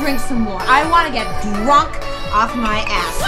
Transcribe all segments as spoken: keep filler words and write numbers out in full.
drink some more. I want to get drunk off my ass.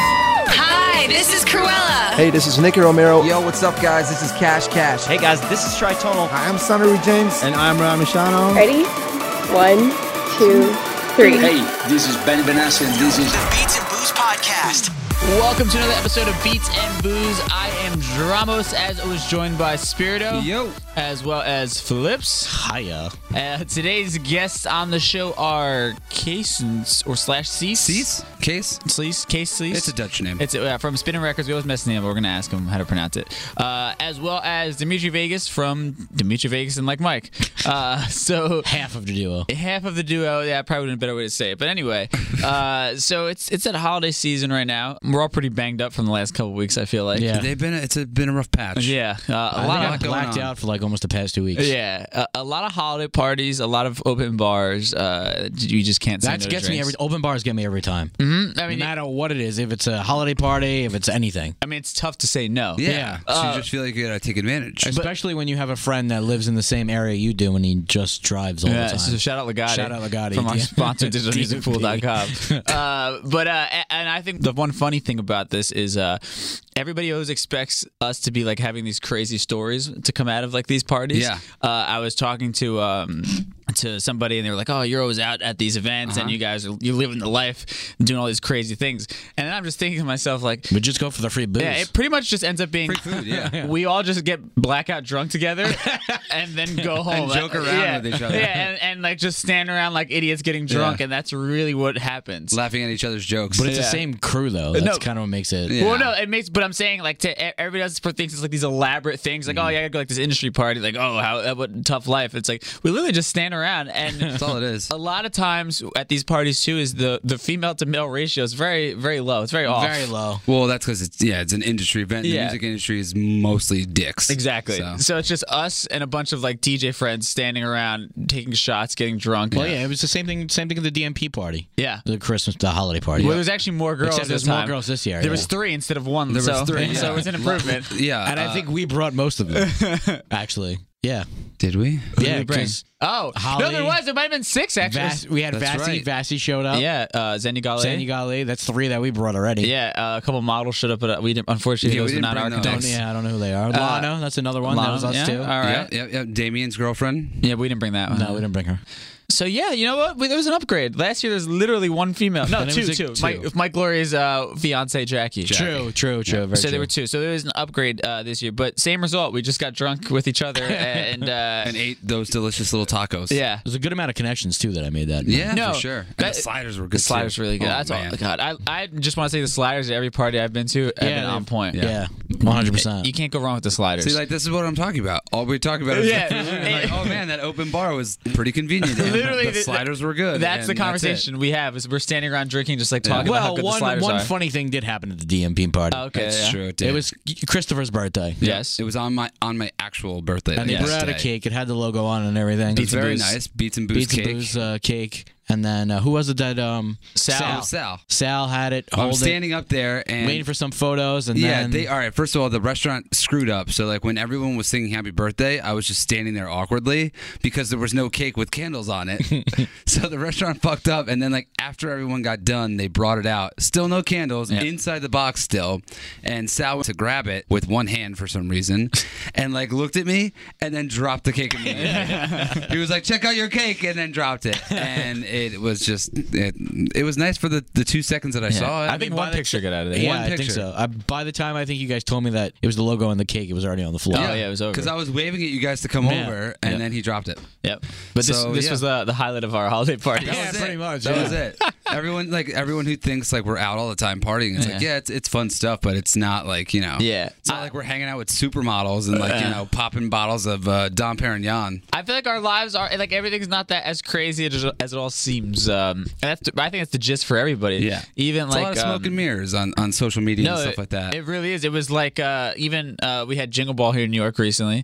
Hi, this is Cruella. Hey, this is Nicky Romero. Yo, what's up, guys? This is Cash Cash. Hey, guys, this is Tritonal. Hi, I'm Sonnery James. And I'm Ramashano. Ready? One, two, three. Hey, this is Ben Benassi, and this is the Beats and Booze Podcast. Welcome to another episode of Beats and Booze. I am Dramos, as always, joined by Spirito. Yo. As well as Phillips. Hiya. Uh, today's guests on the show are Case or slash Cease. Cease? Case? Cease? Case Cease? It's a Dutch name. It's uh, from Spinning Records. We always mess the name, but we're going to ask him how to pronounce it. Uh, as well as Dimitri Vegas from Dimitri Vegas and Like Mike. Uh, so half of the duo. Half of the duo. Yeah, probably would have been a better way to say it. But anyway, uh, so it's it's at holiday season right now. We're all pretty banged up from the last couple weeks, I feel like. Yeah. They've been, it's a, been a rough patch. Yeah. Uh, a I lot think of I've blacked out for like almost the past two weeks. Yeah, a, a lot of holiday parties, a lot of open bars. Uh, you just can't say That no to gets me drinks. every. Open bars get me every time. Mm-hmm. I mean, no matter what it is, if it's a holiday party, if it's anything. I mean, it's tough to say no. Yeah. Yeah. So Uh, you just feel like you gotta take advantage. Especially when you have a friend that lives in the same area you do and he just drives all Yeah, the time. so shout out Legati. Shout out Legati. From our Yeah. sponsor, digital music pool dot com. uh, but, uh, and I think the one funny thing about this is uh, everybody always expects us to be like having these crazy stories to come out of like these parties. Yeah. Uh, I was talking to um, to somebody and they were like, "Oh, you're always out at these events Uh-huh. and you guys are you living the life, doing all these crazy things." And then I'm just thinking to myself like, But just go for the free booze. yeah, it pretty much just ends up being Free food, yeah. we all just get blackout drunk together and then go home And joke around yeah. with each other. Yeah, and, and like just stand around like idiots getting drunk, Yeah. and that's really what happens. Laughing at each other's jokes. but it's Yeah. the same crew though. That's No. kind of what makes it. Yeah. Well, no, it makes. But I'm saying, like, to e, everybody else thinks it's like these elaborate things, like, oh, yeah, I gotta go like this industry party, like, oh, how uh, what tough life. It's like we literally just stand around, and That's all it is. a lot of times at these parties too is the the female to male ratio is very very low. It's very off. Very low. Well, that's because it's, yeah, it's an industry event. The Yeah. music industry is mostly dicks. Exactly. So. So. it's just us and a bunch of like D J friends standing around, taking shots, getting drunk. Well, yeah, it was the same thing. Same thing at the D M P party. Yeah. The Christmas, the holiday party. Well, there was actually more girls Except this there's more time. girls this year. There yeah. was three instead of one. There was so, three, So yeah. it was an improvement. Yeah. and I uh, think we brought most of them. Actually, yeah, Did we? yeah. we bring? 'cause Oh, Holly- no, there was. There might have been six, actually. Vass, we had That's Vassy. right. Vassy showed up. Yeah, uh, Zenny Gale. Sandy Gali. That's three that we brought already. Yeah, uh, a couple models showed up, but uh, we didn't. Unfortunately, Yeah, we those were didn't not bring our those. Don't, connects. yeah, I don't know who they are. Lano, that's another one. that was us yeah? too. All right. Yeah, yeah, yeah. Damien's girlfriend. Yeah, we didn't bring that one. No, we didn't bring her. So yeah, you know what? We, there was an upgrade. Last year, there's literally one female. No, Then it two, was like two. two. Mike, Mike Gloria's uh, fiance, Jackie. True, true, true. Very So true. there were two. So there was an upgrade uh, this year, but same result. We just got drunk with each other and uh, And ate those delicious little tacos. yeah. There's a good amount of connections too that I made that. Yeah, No, for sure. And that- the sliders were good. The sliders too. really good. Oh, That's man. all. God, I I just want to say the sliders at every party I've been to have Yeah, been on they've- point. Yeah, one hundred percent. You can't go wrong with the sliders. See, like this is what I'm talking about. All we're talking about is Yeah. the food. And like, oh man, that open bar was pretty convenient. And Literally, the the- sliders were good. That's the and it. conversation we have. Is we're standing around drinking, just like talking about how Well, good the one sliders one are. funny thing did happen at the D M P party. Okay, That's yeah. true. It, It did. was Christopher's birthday. Yes. It was on my on my actual birthday. And they like, brought out a yesterday. cake. It had the logo on it and everything. It was very Booze. nice. Beats and booze Beats cake. and Booze uh, cake. And then uh, who was it that um Sal. Oh, Sal. Sal had it. I'm Hold standing up there and waiting for some photos and yeah, then they all right. First of all, the restaurant screwed up. So like when everyone was singing "Happy Birthday," I was just standing there awkwardly because there was no cake with candles on it. So the restaurant fucked up. And then like after everyone got done, they brought it out. Still no candles Yeah. inside the box still. And Sal went to grab it with one hand for some reason, and like looked at me and then dropped the cake immediately. He was like, "Check out your cake," and then dropped it. And it was just it, it was nice for the, the two seconds that I Yeah. saw it. I think by one the picture t- got out of there. Yeah, One I think picture. so. I, by the time I think you guys told me that it was the logo on the cake, it was already on the floor. Oh yeah, it was over. Because I was waving at you guys to come Yeah. over, and Yeah. then he dropped it. Yep. But this So, this yeah. was the the highlight of our holiday party. That Yeah, was pretty it. much, That yeah. was it. Everyone like everyone who thinks like we're out all the time partying. It's like Yeah. yeah, it's it's fun stuff, but it's not like you know. Yeah. It's not like we're hanging out with supermodels and like you know popping bottles of uh, Dom Perignon. I feel like our lives are like everything's not that as crazy as, as it all seems. Um, and that's I think that's the gist for everybody. Yeah. Even It's like a lot of smoke um, and mirrors on, on social media and stuff it, like that. It really is. It was like uh, even uh, we had Jingle Ball here in New York recently,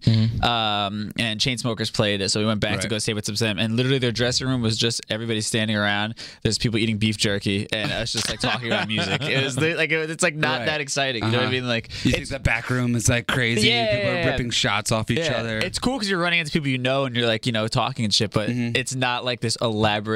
um, and Chainsmokers played it. So we went back to Right. go say what's up to them, and literally their dressing room was just everybody standing around. There's people eating beef jerky, and us just like talking about music. It was li- like it, it's like not Right. that exciting. You know what I Uh-huh. mean? Like you think it's, the back room is like crazy? Yeah, People yeah, are yeah. ripping shots off each yeah, other. it's cool because you're running into people you know, and you're like you know talking and shit. But Mhm. it's not like this elaborate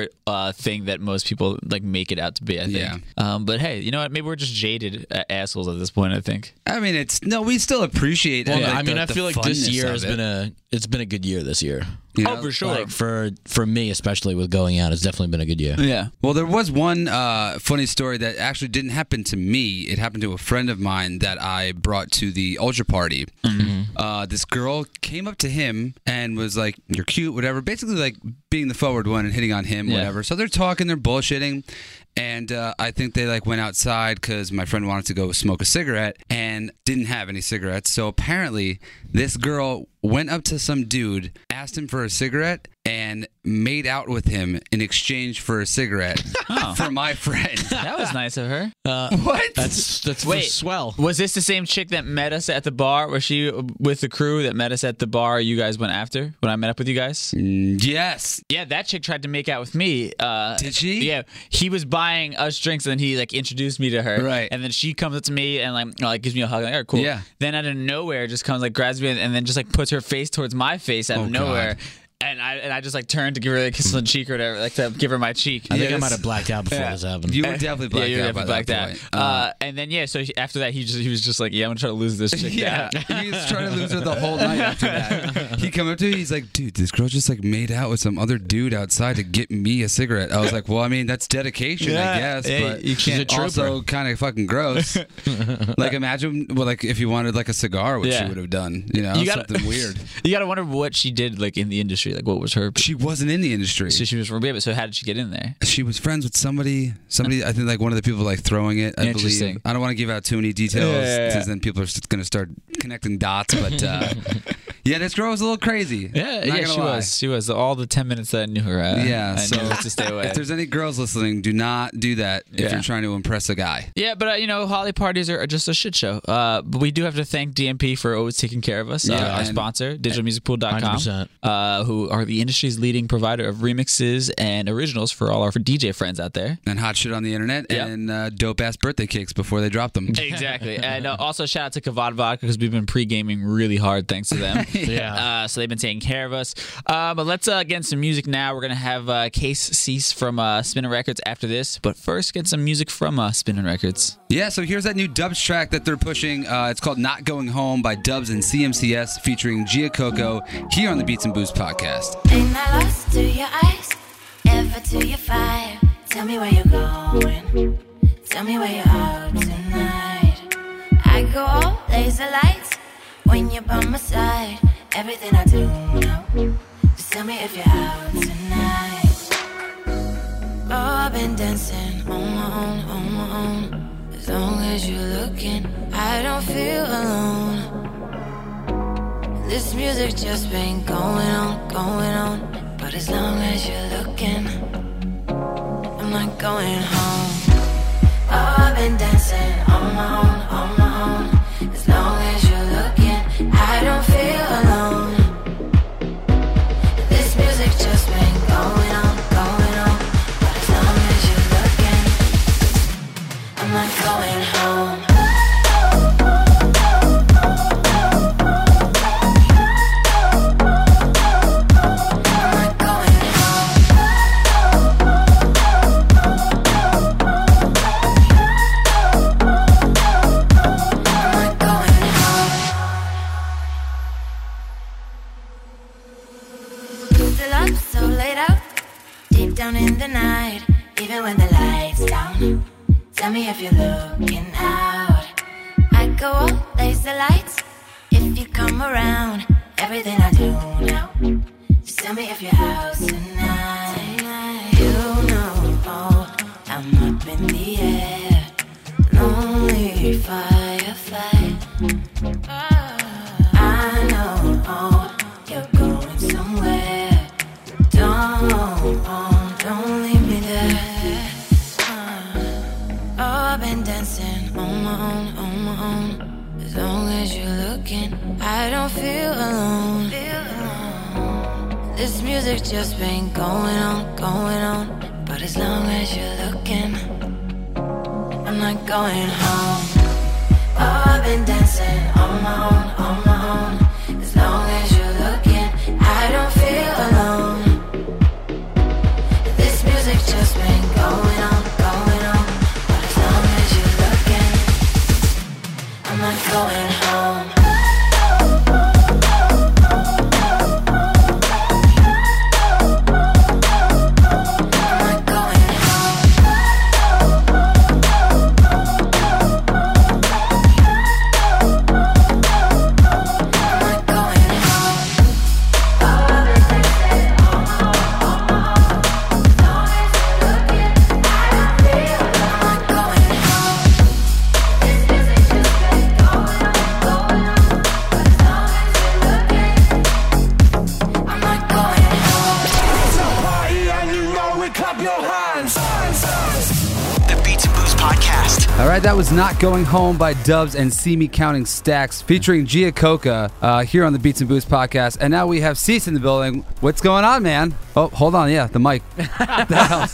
uh, thing that most people like make it out to be. I think. Yeah. Um, but hey, you know what? Maybe we're just jaded uh, assholes at this point. I think. I mean, it's no. We still appreciate. Well, like, I mean, the, I the feel like this funness year of has it. been a it's been a good year this year. You Oh, know? for sure. Like for for me, especially with going out, it's definitely been a good year. Yeah. Well, there was one uh, funny story that actually didn't happen to me. It happened to a friend of mine that I brought to the Ultra party. Mm-hmm. Uh, this girl came up to him and was like, "You're cute," whatever. Basically, like being the forward one and hitting on him, Yeah. whatever. So they're talking, they're bullshitting. And uh, I think they like went outside because my friend wanted to go smoke a cigarette and didn't have any cigarettes. So apparently, this girl went up to some dude, asked him for a cigarette, and made out with him in exchange for a cigarette Oh. for my friend. That was nice of her. Uh, What? That's that's Wait. swell. Was this the same chick that met us at the bar? Was she with the crew that met us at the bar you guys went after when I met up with you guys? Mm, yes. Yeah, that chick tried to make out with me. Uh, Did she? Yeah, he was buying us drinks and he like introduced me to her. Right. And then she comes up to me and like, like gives me a hug. Like, all right, cool. Yeah. Then out of nowhere, just comes like grabs me and then just like puts her face towards my face out Oh, of God. nowhere. And I and I just like turned to give her a kiss on the cheek or whatever, like to give her my cheek. I think Yeah, I might this- have blacked out before Yeah. this happened. You were definitely blacked yeah, you were out by definitely that blacked point. out. Uh, and then yeah, so he, after that, he just he was just like, yeah, I'm gonna try to lose this chick. Yeah, down. he was trying to lose her the whole night after that. He come up to me, he's like, dude, this girl just like made out with some other dude outside to get me a cigarette. I was like, well, I mean, that's dedication, Yeah. I guess, Hey, but you She's a it's also trooper. kind of fucking gross. Like, imagine, well, like if you wanted like a cigar, what Yeah. she would have done, you know, You gotta- something weird. You gotta wonder what she did like in the industry. Like, what was her? She wasn't in the industry. So she was from yeah, but so how did she get in there? She was friends with somebody. Somebody, I think, like one of the people like throwing it. I Interesting. believe. I don't want to give out too many details Yeah, yeah, yeah. because then people are going to start connecting dots. But uh, yeah, this girl was a little crazy. Yeah, Not yeah, gonna she lie. was. She was. All the ten minutes that I knew her, uh, Yeah, I so knew to stay away. If there's any girls listening, do not do that if Yeah. you're trying to impress a guy. Yeah, but uh, you know, holiday parties are, are just a shit show. Uh, but we do have to thank D M P for always taking care of us. Uh, Yeah, our and- sponsor, digital music pool dot one hundred com, percent. uh, who are the industry's leading provider of remixes and originals for all our D J friends out there. And hot shit on the internet Yep. and uh, dope ass birthday cakes before they drop them. Exactly. And uh, also shout out to Kavad Vodka because we've been pre-gaming really hard thanks to them. Yeah. Uh, so they've been taking care of us. Uh, but let's uh, get into some music now. We're going to have uh, Case Cease from uh, Spinnin' Records after this. But first, get some music from uh, Spinnin' Records. Yeah, so here's that new Dubs track that they're pushing. Uh, it's called Not Going Home by Dubs and C M C S featuring Gia Coco here on the Beats and Booze podcast. Ain't I lost to your eyes, ever to your fire? Tell me where you're going, tell me where you're out tonight. I go all laser lights when you're by my side. Everything I do now, just tell me if you're out tonight. Oh, I've been dancing on my own, on my own. As long as you're looking, I don't feel alone. This music just been going on, going on. But as long as you're looking, I'm not going home. Oh, I've been dancing on my own, on my own. As long as you're looking, I don't feel alone. This music just been going on, going on. But as long as you're looking, I'm not going home. Still up, so laid out, deep down in the night, even when the lights down. Tell me if you're looking out. I go all laser lights if you come around. Everything I do now, just tell me if you're out tonight. You know, oh, I'm up in the air, lonely firefly. Oh, I know, oh, you're going somewhere. Don't, oh, don't leave me there. Uh, oh, I've been dancing on my own, on my own. As long as you're looking, I don't feel alone. Feel alone. This music just been going on, going on. But as long as you're looking, I'm not going home. Oh, I've been dancing on my own, on my own. As long as you're looking, I don't feel alone. This music All right, that was Not Going Home by Dubs and See Me Counting Stacks featuring Gia Coca uh, here on the Beats and Boost podcast. And now we have Cease in the building. What's going on, man? Oh, hold on. Yeah, the mic. The house.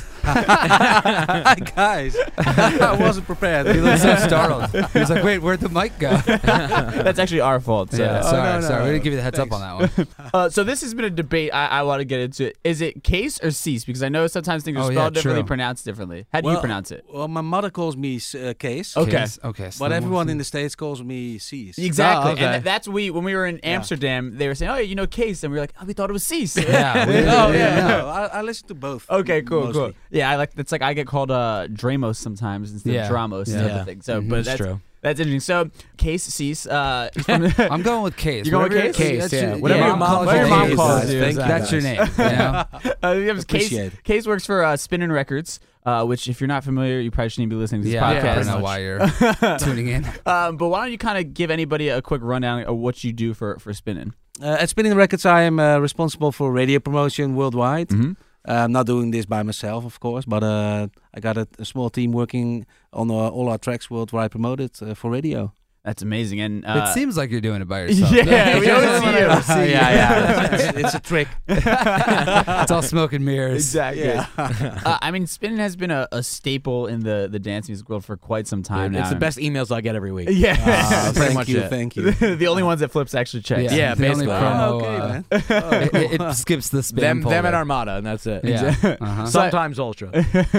Hi, guys. I wasn't prepared. He looked so startled. He was like, wait, where'd the mic go? That's actually our fault. So. Yeah, Oh, sorry, no, no, sorry. no. We didn't give you the heads Thanks. up on that one. Uh, so this has been a debate I, I want to get into. Is it Case or Cease? Because I know sometimes things are Oh, yeah, spelled differently, true. pronounced differently. How do Well, you pronounce it? Well, my mother calls me uh, Case. Okay. Case? Okay. so But then everyone we'll in see. the States calls me Cease. Exactly, Oh, okay. and th- that's we when we were in Amsterdam. They were saying, "Oh, you know Case," and we were like, "Oh, we thought it was Cease." Yeah. we- Oh, we- yeah. yeah. No, I, I listen to both. Okay, cool, mostly. cool. Yeah, I like. It's like I get called uh, Dramos sometimes instead Yeah. of Dramos Yeah. type Yeah. of thing. So, Mhm. but It's that's true. that's interesting. So, Case Cease. Uh, from- I'm going with Case. You're going with Whatever- Case? Case, that's yeah. your- Whatever yeah, your mom whatever your calls mom you, calls guys. you. Thank is, you. uh, That's your name. You know? Uh, we have Case, Appreciate it. Case works for uh, Spinnin' Records, uh, which if you're not familiar, you probably shouldn't be listening to this Yeah, I podcast. don't know why you're tuning in. Um, but why don't you kind of give anybody a quick rundown of what you do for for Spinnin'? Uh, at Spinning Records, I am uh, responsible for radio promotion worldwide. Mm-hmm. Uh, I'm not doing this by myself, of course, but uh, I got a, a small team working on uh, all our tracks worldwide promoted uh, for radio. That's amazing. And uh, It seems like you're doing it by yourself. Yeah, we always see you. yeah, yeah. it's, it's a trick. It's all smoke and mirrors. Exactly. Yeah. uh, I mean, spinning has been a, a staple in the, the dance music world for quite some time now. It's the best emails I get every week. Yeah. Ah, pretty thank much you, it. thank you. the only ones that Flips actually checks. Yeah, the only basically. promo, Oh, okay, uh, man. it, it- it skips the spam Them, them folder. and Armada, and that's it. Yeah. Uh-huh. Sometimes Ultra.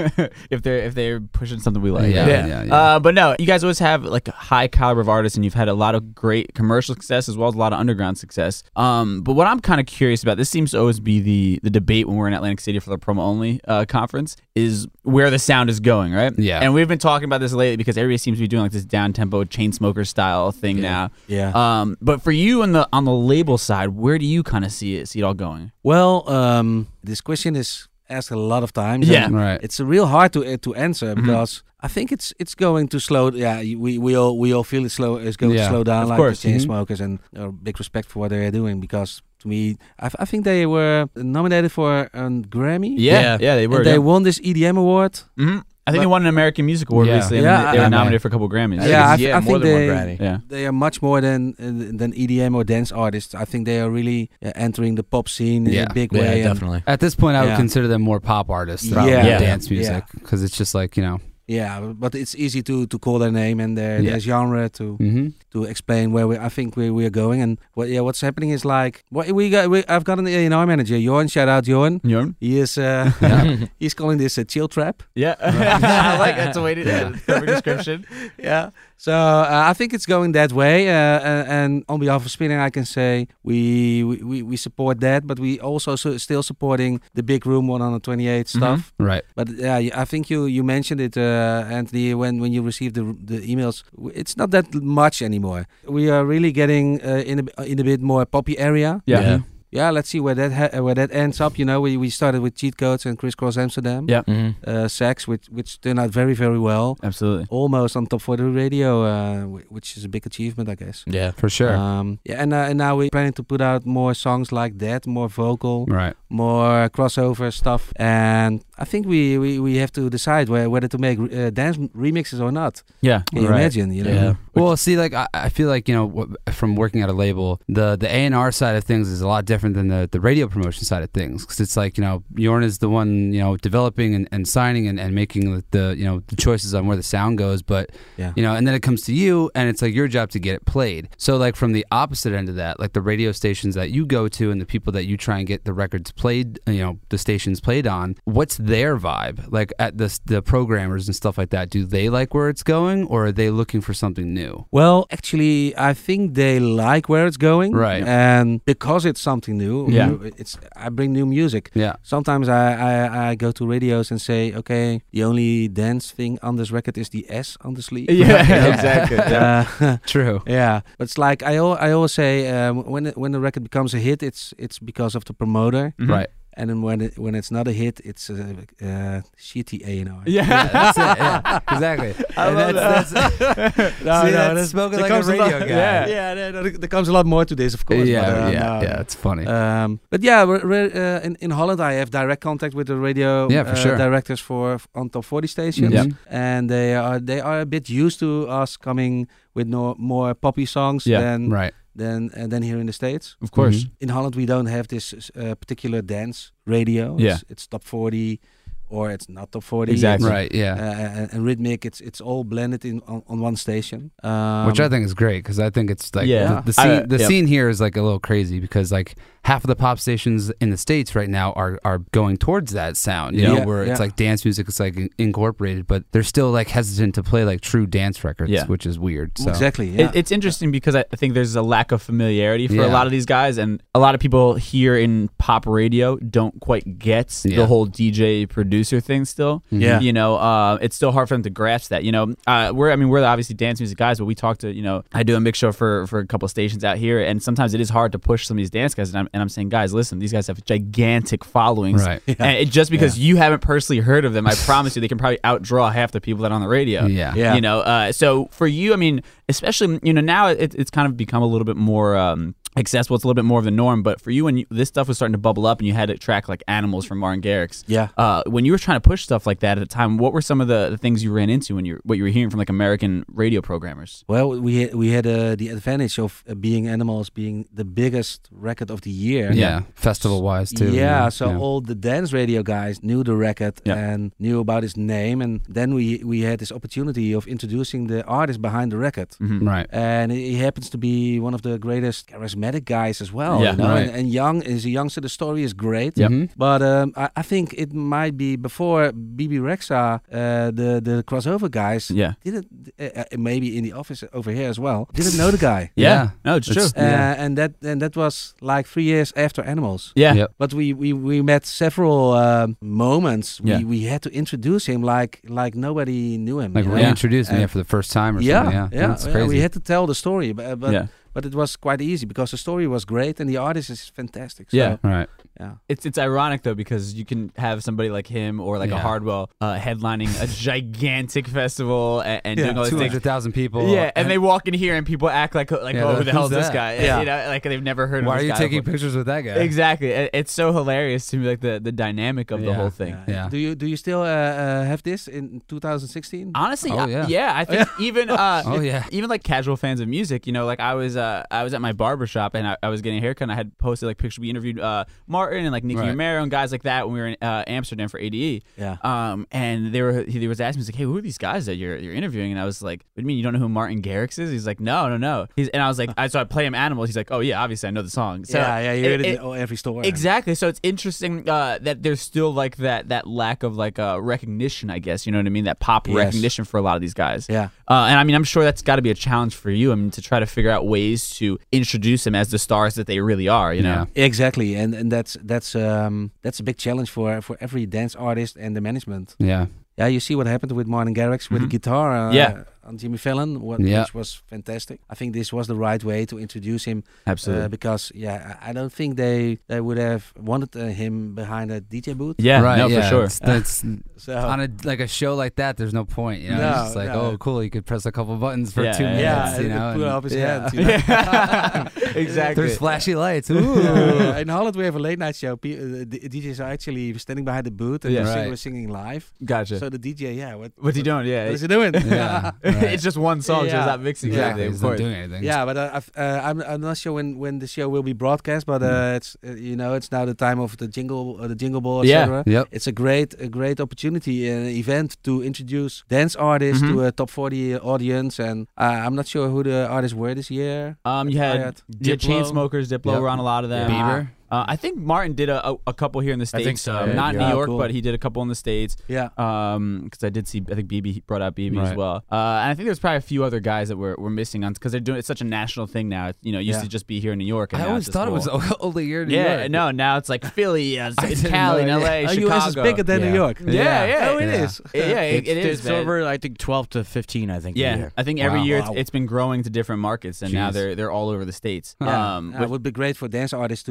if they're if they're pushing something we like. Yeah, Yeah. yeah, yeah. Uh, but no, you guys always have like a high caliber of artists, and you've had a lot of great commercial success as well as a lot of underground success. Um, but what I'm kind of curious about, this seems to always be the the debate when we're in Atlantic City for the promo only uh, conference, is where the sound is going, right? Yeah. And we've been talking about this lately because everybody seems to be doing like this down tempo chain smoker style thing now. Yeah. Um, but for you on the on the label side, where do you kind of see it see it all going? Well, um, this question is asked a lot of times. Yeah. and Right. It's real hard to uh, to answer Mhm. because I think it's it's going to slow. Yeah, we we all we all feel it slow. It's going Yeah, to slow down, of like course. the chain Mhm. smokers, and uh, big respect for what they are doing because to me, I, I think they were nominated for a Grammy. Yeah, Yeah. yeah, they were. And they yeah. won this E D M award. Mhm. I think But- they won an American Music Award Yeah. recently. Yeah, and they, they were I- nominated for a couple of Grammys. Yeah, I, it's- th- yeah, I more think than one they Grammy. yeah. they are much more than uh, than E D M or dance artists. I think they are really uh, entering the pop scene in Yeah. a big Yeah, way. and- definitely. At this point, I would Yeah. consider them more pop artists rather Yeah. than Yeah. dance music because it's just like, you know. Yeah, but it's easy to, to call their name and their, Yeah. their genre to Mm-hmm. to explain where we I think we we are going and what yeah what's happening is like what we got. We, I've got an A and R manager, Jorn. Shout out Jorn. Jorn? He is uh, he's calling this a chill trap. Yeah, I like that's a way to Yeah. perfect description. Yeah. So uh, I think it's going that way. Uh, and, and on behalf of Spinning, I can say we we, we, we support that, but we also so still supporting the big room one twenty-eight stuff. Right. But yeah, I think you you mentioned it, uh, Anthony, when when you received the the emails. It's not that much anymore. We are really getting uh, in a in a bit more poppy area. Yeah. Yeah. Yeah, let's see where that ha- where that ends up. You know, we, we started with Cheat Codes and Crisscross Amsterdam. Yeah. Mhm. Uh, Sax, which which turned out very very well. Absolutely. Almost on top forty radio, uh, wh- which is a big achievement, I guess. Yeah. For sure. Um, yeah, and, uh, and now we're planning to put out more songs like that, more vocal, right. more crossover stuff. And I think we, we, we have to decide where, whether to make uh, dance remixes or not. Yeah. Can you Right. imagine? You know? Yeah. Well, see, like I, I feel like you know, w- from working at a label, the the A and R side of things is a lot different than the, the radio promotion side of things because it's like you know, Jorn is the one you know developing and, and signing and, and making the, the you know the choices on where the sound goes, but Yeah. you know, and then it comes to you, and it's like your job to get it played. So like from the opposite end of that, like the radio stations that you go to and the people that you try and get the records played, you know, the stations played on, what's their vibe? Like at the the programmers and stuff like that, do they like where it's going, or are they looking for something new? Well, actually, I think they like where it's going, Right. And because it's something new, Yeah. it's I bring new music. Yeah. Sometimes I, I, I go to radios and say, okay, the only dance thing on this record is the S on the sleeve. Yeah, exactly. Uh, True. yeah, but it's like I al- I always say um, when it, when the record becomes a hit, it's it's because of the promoter. Mhm. Right. and then when it, when it's not a hit, it's a uh, shitty A and R. Yeah. Yeah, that's it. Yeah, exactly. I And love that's, that's, No, see, no, that's that's- spoken there like a comes a radio lot- guy. Yeah. Yeah, there, there, there comes a lot more to this, of course. yeah, but, uh, yeah, no, yeah. It's funny. Um, but yeah, we're, we're, uh, in in Holland, I have direct contact with the radio Yeah, for uh, sure. directors for on top forty stations, Yeah. and they are they are a bit used to us coming with no, more poppy songs Yeah, than right. than uh, than here in the States. Of course. Mhm. In Holland, we don't have this uh, particular dance radio. Yeah. It's, it's top forty, or it's not top forty. Exactly. Right. Yeah. Uh, and, and rhythmic, it's it's all blended in on, on one station. Um, Which I think is great because I think it's like Yeah. the, the scene. I- the yeah. scene here is like a little crazy because like half of the pop stations in the States right now are are going towards that sound. You Yeah. know, Yeah, where it's yeah. like dance music is like in- incorporated, but they're still like hesitant to play like true dance records, Yeah. which is weird. So. Exactly. Yeah. It, it's interesting because I I think there's a lack of familiarity for Yeah. a lot of these guys, and a lot of people here in pop radio don't quite get Yeah. the whole D J producer thing. Still, Yeah. you know, uh, it's still hard for them to grasp that. You know, uh, we're I mean we're obviously dance music guys, but we talk to you know I do a mix show for for a couple of stations out here, and sometimes it is hard to push some of these dance guys, and I'm, and I'm saying, guys, listen, these guys have gigantic followings, Right. and it, just because you haven't personally heard of them, I promise you, they can probably outdraw half the people that are on the radio. Yeah. Yeah. You know, uh, so for you, I mean, especially, you know, now it, it's kind of become a little bit more um, accessible. It's a little bit more of the norm. But for you, when you, this stuff was starting to bubble up and you had to track like Animals from Martin Garrix, Yeah. uh, when you were trying to push stuff like that at the time, what were some of the, the things you ran into when you what you were hearing from like American radio programmers? Well, we had, we had uh, the advantage of uh, being Animals being the biggest record of the year. Yeah. Festival wise too. Yeah, so yeah. all the dance radio guys knew the record Yeah. and knew about his name, and then we we had this opportunity of introducing the artist behind the record. Mm-hmm. Right. And he he happens to be one of the greatest charismatic guys as well. Yeah, you know? right. and, and young is a youngster. The story is great. Yep. Mhm. But um, I, I think it might be before B B Rexa, uh, the the crossover guys Yeah. didn't uh, uh, maybe in the office over here as well didn't know the guy. Yeah. Yeah. No, it's It's- true. Uh, Yeah. and that and that was like three years after Animals. Yeah. Yep. But we we, we met several um, moments. We, Yeah. we had to introduce him like like nobody knew him. Like you know? reintroducing And- yeah, for the first time or yeah, something. Yeah. yeah, That's yeah, crazy. We had to tell the story, but but, Yeah. but it was quite easy because the story was great and the artist is fantastic. So, Yeah. Right. yeah. It's it's ironic though because you can have somebody like him or like a Yeah. Hardwell uh, headlining a gigantic festival and, and Yeah. doing all these Two things. hundred thousand people. Yeah, and they walk in here and people act like like Yeah, oh who the hell is who's this that? guy? Yeah. You know, like they've never heard of Why are this you guy taking before. pictures with that guy? Exactly. It- It's so hilarious to me, like the, the dynamic of the Yeah. whole thing. Yeah. Yeah. Do you do you still uh, uh, have this in two thousand sixteen? Honestly, Oh, I- yeah. yeah, I think even uh, Oh, yeah. even like casual fans of music, you know, like I was uh, I was at my barbershop and I, I was getting a haircut and I had posted like pictures. We interviewed uh, Martin and like Nicky Right. Romero and guys like that when we were in uh, Amsterdam for A D E. Yeah. Um, and they were he was asking me, he's like, hey, who are these guys that you're you're interviewing? And I was like, what do you mean you don't know who Martin Garrix is? He's like, no, no, no. He's and I was like, I so I play him Animals. He's like, oh yeah, obviously I know the song. So yeah, yeah, you hear it, it- in oh, every store. Exactly. So it's interesting uh, that there's still like that that lack of like uh, recognition, I guess. You know what I mean? That pop Yes. recognition for a lot of these guys. Yeah. Uh, and I mean, I'm sure that's got to be a challenge for you. I mean, to try to figure out ways to introduce them as the stars that they really are. You know? Exactly, and and that's that's um that's a big challenge for for every dance artist and the management. Yeah. Yeah, you see what happened with Martin Garrix with Mhm. the guitar. Uh, Yeah. On Jimmy Fallon, what, Yeah. which was fantastic. I think this was the right way to introduce him. Absolutely. Uh, because yeah, I I don't think they they would have wanted uh, him behind a D J booth. Yeah, Right. no, yeah. for sure. It's, it's So on a like a show like that. There's no point. You know. No, it's just like, no. oh, cool. You could press a couple buttons for Yeah, two yeah, minutes. yeah, you and know. put and- up his yeah. hands. You know? Exactly. There's flashy lights. Ooh. Uh, in Holland, we have a late night show. P- uh, the D Js are actually standing behind the booth and Yeah. the singer Right. is singing live. Gotcha. So the D J, yeah, what What's he doing? Yeah. What is he doing? Yeah. Right. It's just one song, so Yeah. it's not mixing Exactly. anything. He's of not course. doing anything. Yeah, but uh, I've, uh, I'm I'm not sure when, when the show will be broadcast, but uh, it's uh, you know it's now the time of the jingle uh, the jingle ball, et Yeah. cetera. Yep. It's a great a great opportunity, an event to introduce dance artists Mhm. to a top forty audience, and uh, I'm not sure who the artists were this year. Um, you had Hired. you had Diplo. Chainsmokers, Diplo Yep. were on a lot of them. Bieber. Uh, I think Martin did a, a, a couple here in the I States. think so, um, yeah. not in Yeah. New York, Cool. but he did a couple in the States. Yeah, Um, because I did see, I think B B brought out B B as Right. well. Uh, and I think there's probably a few other guys that we're, we're missing on because they're doing it's such a national thing now. It, you know, it used Yeah. to just be here in New York. And I now always it's this thought it was whole- only here in New yeah, York. no, now it's like Philly, uh, I it's didn't Cali, know L that. A, uh, Chicago. U S is bigger than Yeah. New York. Yeah, yeah, Oh, it yeah. is. Yeah, it, It's, it is. it's man. over, I think, twelve to fifteen, I think. a Yeah, year. I think every Wow. year Wow. it's, it's been growing to different markets, and now Jeez. they're they're all over the states. Yeah, Um, Uh, with- it would be great for dance artists to to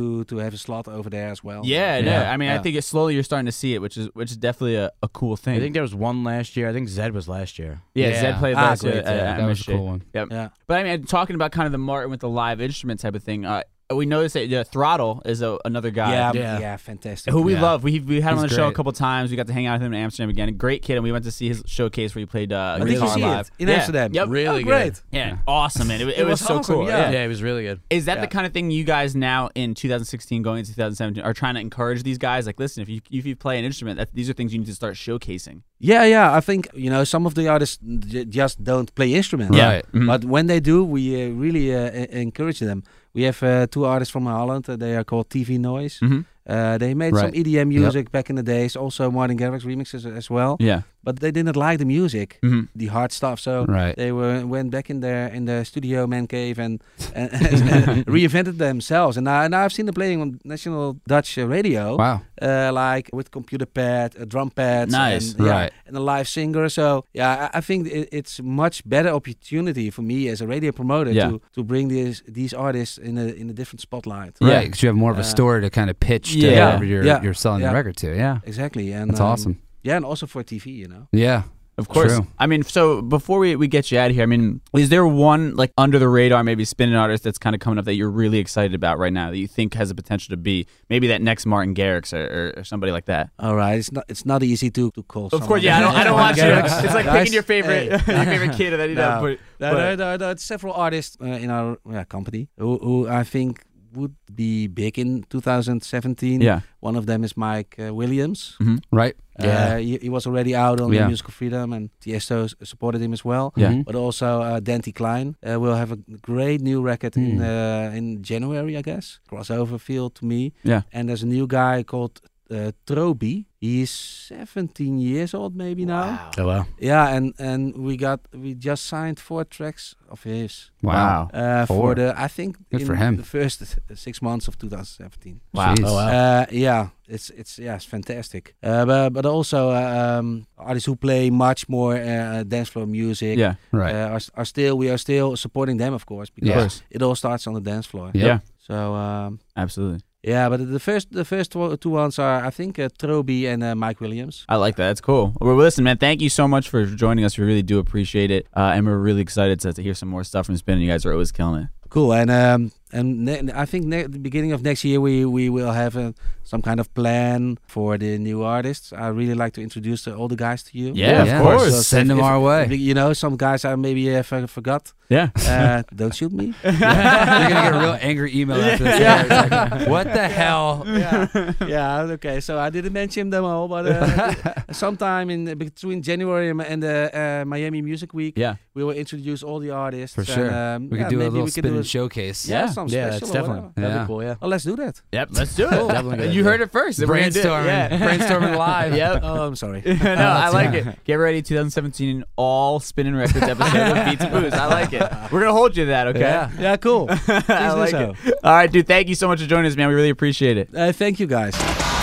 have a slot over there as well. Yeah, Yeah. yeah. I mean, I Yeah. think it's slowly you're starting to see it, which is which is definitely a, a cool thing. I think there was one last year. I think Zed was last year. yeah, Yeah. Zed played Ah, last year. great, at- yeah, at that was a Michigan. cool one. Yep. Yeah. But I mean, talking about kind of the Martin with the live instrument type of thing. Uh, we noticed that uh, Throttle is a, another guy. Yeah, Yeah. yeah, fantastic. Who we Yeah. love. We we had him He's on the show a great. couple times. We got to hang out with him in Amsterdam again. A great kid, and we went to see his showcase where he played uh, Oh, did you guitar see live it in Yeah. Amsterdam? Yep. Really Oh, great. good. Yeah, awesome, man. It, it, It was, was so awesome, cool. yeah. Yeah, it was really good. Is that Yeah. the kind of thing you guys now in two thousand sixteen going into two thousand seventeen are trying to encourage these guys? Like, listen, if you if you play an instrument, that, these are things you need to start showcasing. Yeah, yeah. I think you know some of the artists j- just don't play instruments. Yeah. Right. Mhm. But when they do, we uh, really uh, e- encourage them. We have uh, two artists from Holland. Uh, they are called T V Noise. Mhm. Uh, they made some Right. E D M music back in the days. Also Martin Garrix remixes as well. Yeah. But they didn't like the music, hmm the hard stuff. So Right. they were went back in their in the studio man cave and, and, and reinvented themselves. And now, and I've seen them playing on national Dutch uh, radio. Wow. Uh, like with computer pad, uh, drum pads, Nice. and, yeah, Right. and a live singer. So yeah, I, I think it, it's much better opportunity for me as a radio promoter Yeah. to, to bring these these artists in a in a different spotlight. Yeah. Right. Because you have more of a Uh, story to kind of pitch to Yeah. whoever you're, Yeah. you're selling Yeah. the record to. Yeah. Exactly, and That's um, awesome. Yeah, and also for T V, you know. Yeah. Of course. True. I mean, so before we, we get you out of here, I mean, is there one like under the radar, maybe spinning artist that's kind of coming up that you're really excited about right now that you think has the potential to be maybe that next Martin Garrix or, or, or somebody like that? All right, it's not it's not easy to, to call. Of course, yeah. I don't, I don't want you. To, it's like Guys, picking your favorite hey. your favorite kid that you know. No. But, There, but- there, there, there are several artists uh, in our yeah, company who, who I think would be big in two thousand seventeen. yeah. One of them is Mike uh, Williams. Right. Uh, he, he was already out on Yeah. the Musical Freedom, and Tiesto s- supported him as well. Yeah. Mhm. But also uh, Dante Klein uh, will have a great new record in Mm. uh, in January, I guess. Crossover feel to me. Yeah. And there's a new guy called uh, Troby. He's seventeen years old, maybe now. Oh, wow. Yeah, and and we got we just signed four tracks of his. Wow. Uh, Four. for the I think Good in for him. the first uh, six months of two thousand seventeen. Wow. Jeez. Oh, wow. Uh, yeah, it's it's yeah, it's fantastic. Uh, but but also uh, um, artists who play much more uh, dance floor music. Yeah. Right. Uh, are, are still we are still supporting them, of course, because Yeah. Of course. it all starts on the dance floor. Yep. Yeah. So um, Absolutely. yeah, but the first the first two two ones are I think uh, Troby and uh, Mike Williams. I like that. That's cool. Well, listen, man, thank you so much for joining us. We really do appreciate it. Uh, and we're really excited to, to hear some more stuff from Spin. You guys are always killing it. Cool, and um, and ne- I think ne- the beginning of next year we we will have a, some kind of plan for the new artists. I really like to introduce the, all the guys to you. Yeah, Yeah, of course. So Send them if- our way. if- You know, some guys I maybe have uh, forgot. Yeah. Uh, don't shoot me. You're gonna get a real angry email after this. Yeah. It's like, what the hell? yeah, yeah. Okay, so I didn't mention them all, but uh, sometime in between January and and the uh, Miami Music Week, Yeah. we will introduce all the artists For and, sure. um, we yeah, could do a maybe little we can spin do and a- showcase. Yeah, Yeah. some Yeah, special that's or definitely whatever. that'd Yeah. be cool. Yeah. Oh, let's do that. Yep. Let's do it. Definitely good You idea. heard it first. We're gonna do it. Brainstorming. Yeah. Brainstorming live. Yep. Oh, I'm sorry. no, I like it. Get ready, twenty seventeen all Spinning Records episode of Beats and Booze. I like it. We're gonna hold you to that, okay? Yeah, yeah, cool. I do like so. it. All right, dude. Thank you so much for joining us, man. We really appreciate it. Uh, thank you, guys.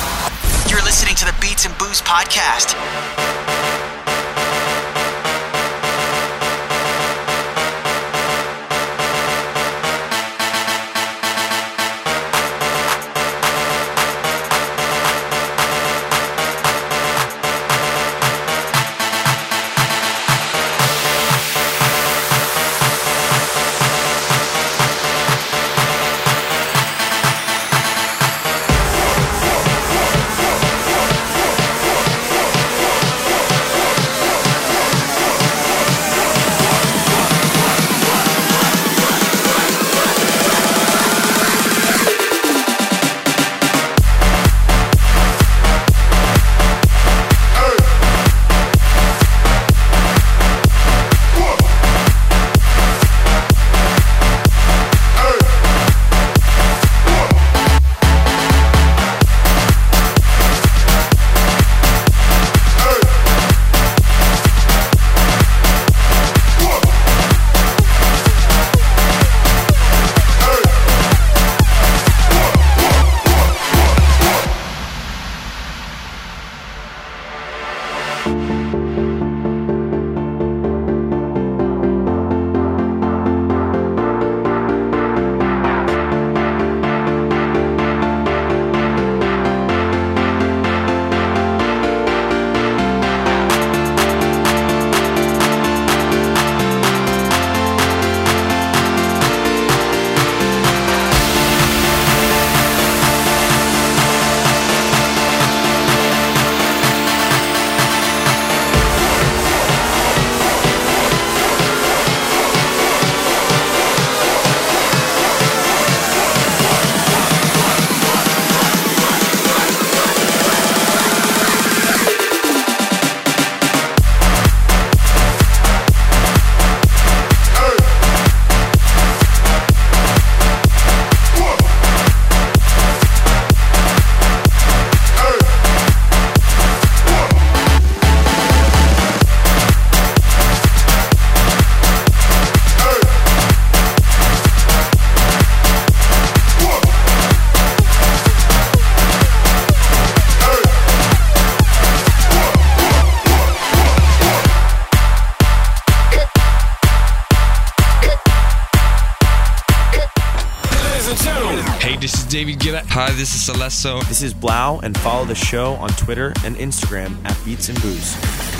You're listening to the Beats and Booze podcast. Hi, this is Celesto. This is Blau, and follow the show on Twitter and Instagram at Beats and Booze.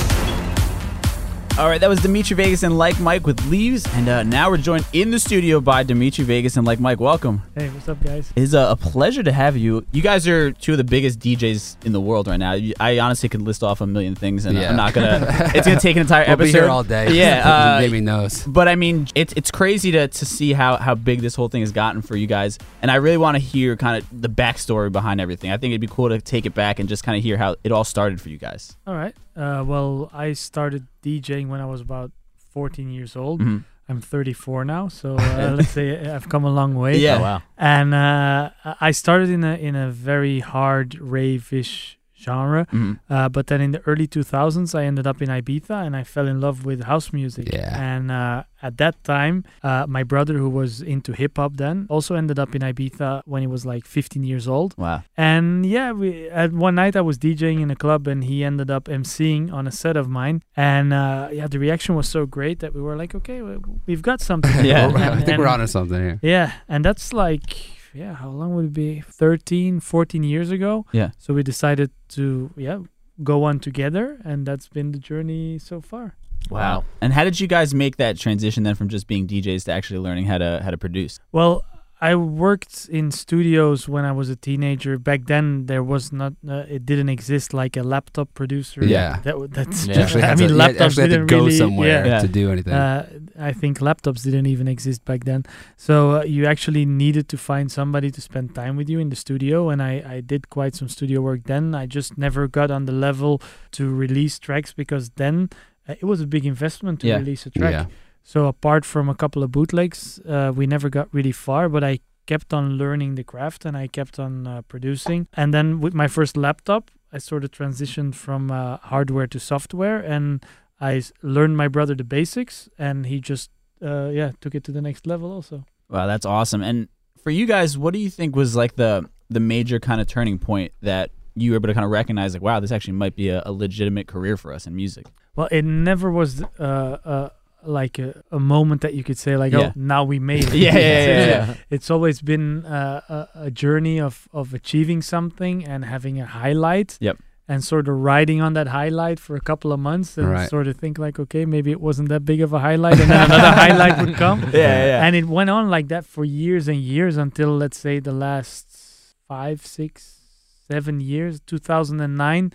All right, that was Dimitri Vegas and Like Mike with Leaves, and uh, now we're joined in the studio by Dimitri Vegas and Like Mike. Welcome. Hey, what's up, guys? It's a, a pleasure to have you. You guys are two of the biggest D Js in the world right now. You, I honestly could list off a million things, and Yeah. I'm not gonna. It's gonna take an entire We'll be episode. here all day. Yeah, uh, Jamie knows. But I mean, it's it's crazy to to see how how big this whole thing has gotten for you guys, and I really want to hear kind of the backstory behind everything. I think it'd be cool to take it back and just kind of hear how it all started for you guys. All right. Uh, well, I started DJing when I was about fourteen years old. Mm-hmm. I'm thirty-four now, so uh, let's say I've come a long way. Yeah. Oh, wow. And uh, I started in a in a very hard rave-ish genre, Mhm. uh, but then in the early two thousands, I ended up in Ibiza, and I fell in love with house music. Yeah. And uh, at that time, uh, my brother, who was into hip hop then, also ended up in Ibiza when he was like fifteen years old. Wow. And yeah, we at one night I was DJing in a club, and he ended up emceeing on a set of mine. And uh, yeah, the reaction was so great that we were like, okay, we- we've got something. Yeah. And- I think and- we're onto something here. Yeah, and that's like, yeah, how long would it be? thirteen, fourteen years ago. Yeah. So we decided to, yeah, go on together, and that's been the journey so far. Wow. And how did you guys make that transition then from just being D Js to actually learning how to how to produce? Well, I worked in studios when I was a teenager. Back then, there was not, uh, it didn't exist like a laptop producer. Yeah. That, w- that's You just, actually I had mean, to, you laptops actually had to didn't go really, somewhere yeah. to do anything. Uh, I think laptops didn't even exist back then. So uh, you actually needed to find somebody to spend time with you in the studio. And I, I did quite some studio work then. I just never got on the level to release tracks because then uh, it was a big investment to Yeah. release a track. Yeah. So apart from a couple of bootlegs, uh, we never got really far, but I kept on learning the craft and I kept on uh, producing. And then with my first laptop, I sort of transitioned from uh, hardware to software, and I s- learned my brother the basics, and he just uh, yeah took it to the next level also. Wow, that's awesome. And for you guys, what do you think was like the the major kind of turning point that you were able to kind of recognize, like, wow, this actually might be a, a legitimate career for us in music? Well, it never was uh, uh, like a, a moment that you could say like, Yeah. oh, now we made it. Yeah, yeah, yeah, it's, yeah. it's always been uh, a, a journey of, of achieving something and having a highlight. Yep. And sort of riding on that highlight for a couple of months and Right. sort of think like, okay, maybe it wasn't that big of a highlight, and then another highlight would come. Yeah, yeah. And it went on like that for years and years until, let's say, the last five, six, seven years, two thousand nine.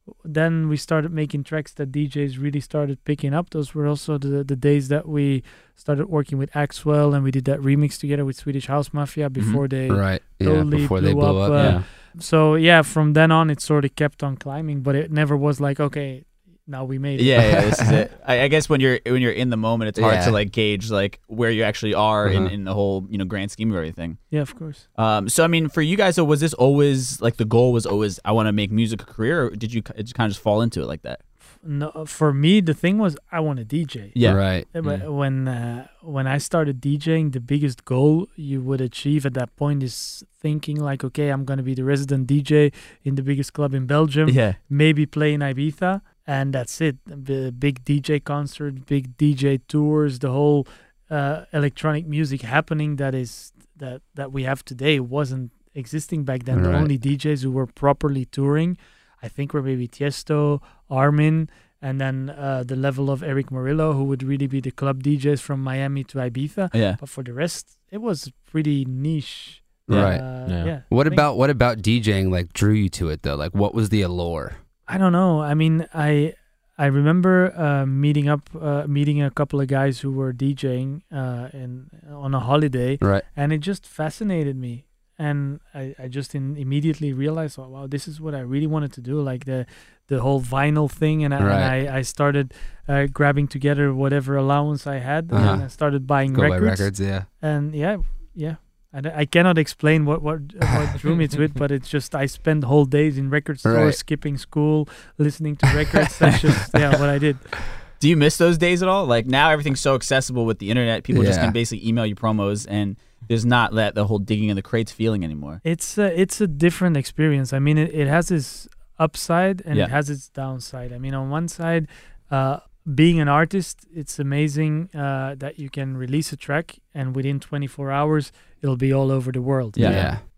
Then we started making tracks that D Js really started picking up. Those were also the the days that we started working with Axwell, and we did that remix together with Swedish House Mafia before they Right. Yeah. totally Before blew they blew up. uh, yeah. So yeah, from then on, it sort of kept on climbing, but it never was like, okay, now we made it. Yeah, yeah, this is it. I, I guess when you're when you're in the moment, it's hard Yeah. to like gauge like where you actually are in, Uh-huh. in the whole you know grand scheme of everything. Yeah, of course. Um, so I mean, for you guys, though, was this always like the goal was always I want to make music a career, or did you it just kind of just fall into it like that? No, for me, the thing was I want to D J. Yeah. Right. Uh, But when uh, when I started DJing, the biggest goal you would achieve at that point is thinking like, okay, I'm gonna be the resident D J in the biggest club in Belgium. Yeah. Maybe play in Ibiza, and that's it. The big D J concert, big D J tours, the whole uh, electronic music happening that is that that we have today wasn't existing back then. The Right. only D Js who were properly touring, I think, were maybe Tiesto, Armin, and then uh, the level of Eric Morillo, who would really be the club D Js from Miami to Ibiza. Yeah. But for the rest, it was pretty niche. Right. Uh, Yeah. yeah. What I think- about what about DJing like drew you to it though? Like what was the allure? I don't know. I mean, I I remember uh, meeting up, uh, meeting a couple of guys who were DJing uh, in on a holiday, Right. and it just fascinated me. And I, I just in, immediately realized, oh, wow, this is what I really wanted to do, like the the whole vinyl thing. And I, Right. and I, I started uh, grabbing together whatever allowance I had, Uh-huh. and I started buying Go records. buy records, yeah. And yeah, yeah. I, d- I cannot explain what what, what drew me to it, but it's just I spent whole days in record stores, Right. skipping school, listening to records. That's just yeah what I did. Do you miss those days at all? Like now everything's so accessible with the internet, people just Yeah. can basically email you promos, and there's not that the whole digging in the crates feeling anymore. It's a, it's a different experience. I mean, it, it has its upside and Yeah. it has its downside. I mean, on one side, uh, being an artist, it's amazing uh, that you can release a track and within twenty-four hours, it'll be all over the world. Yeah. Yeah.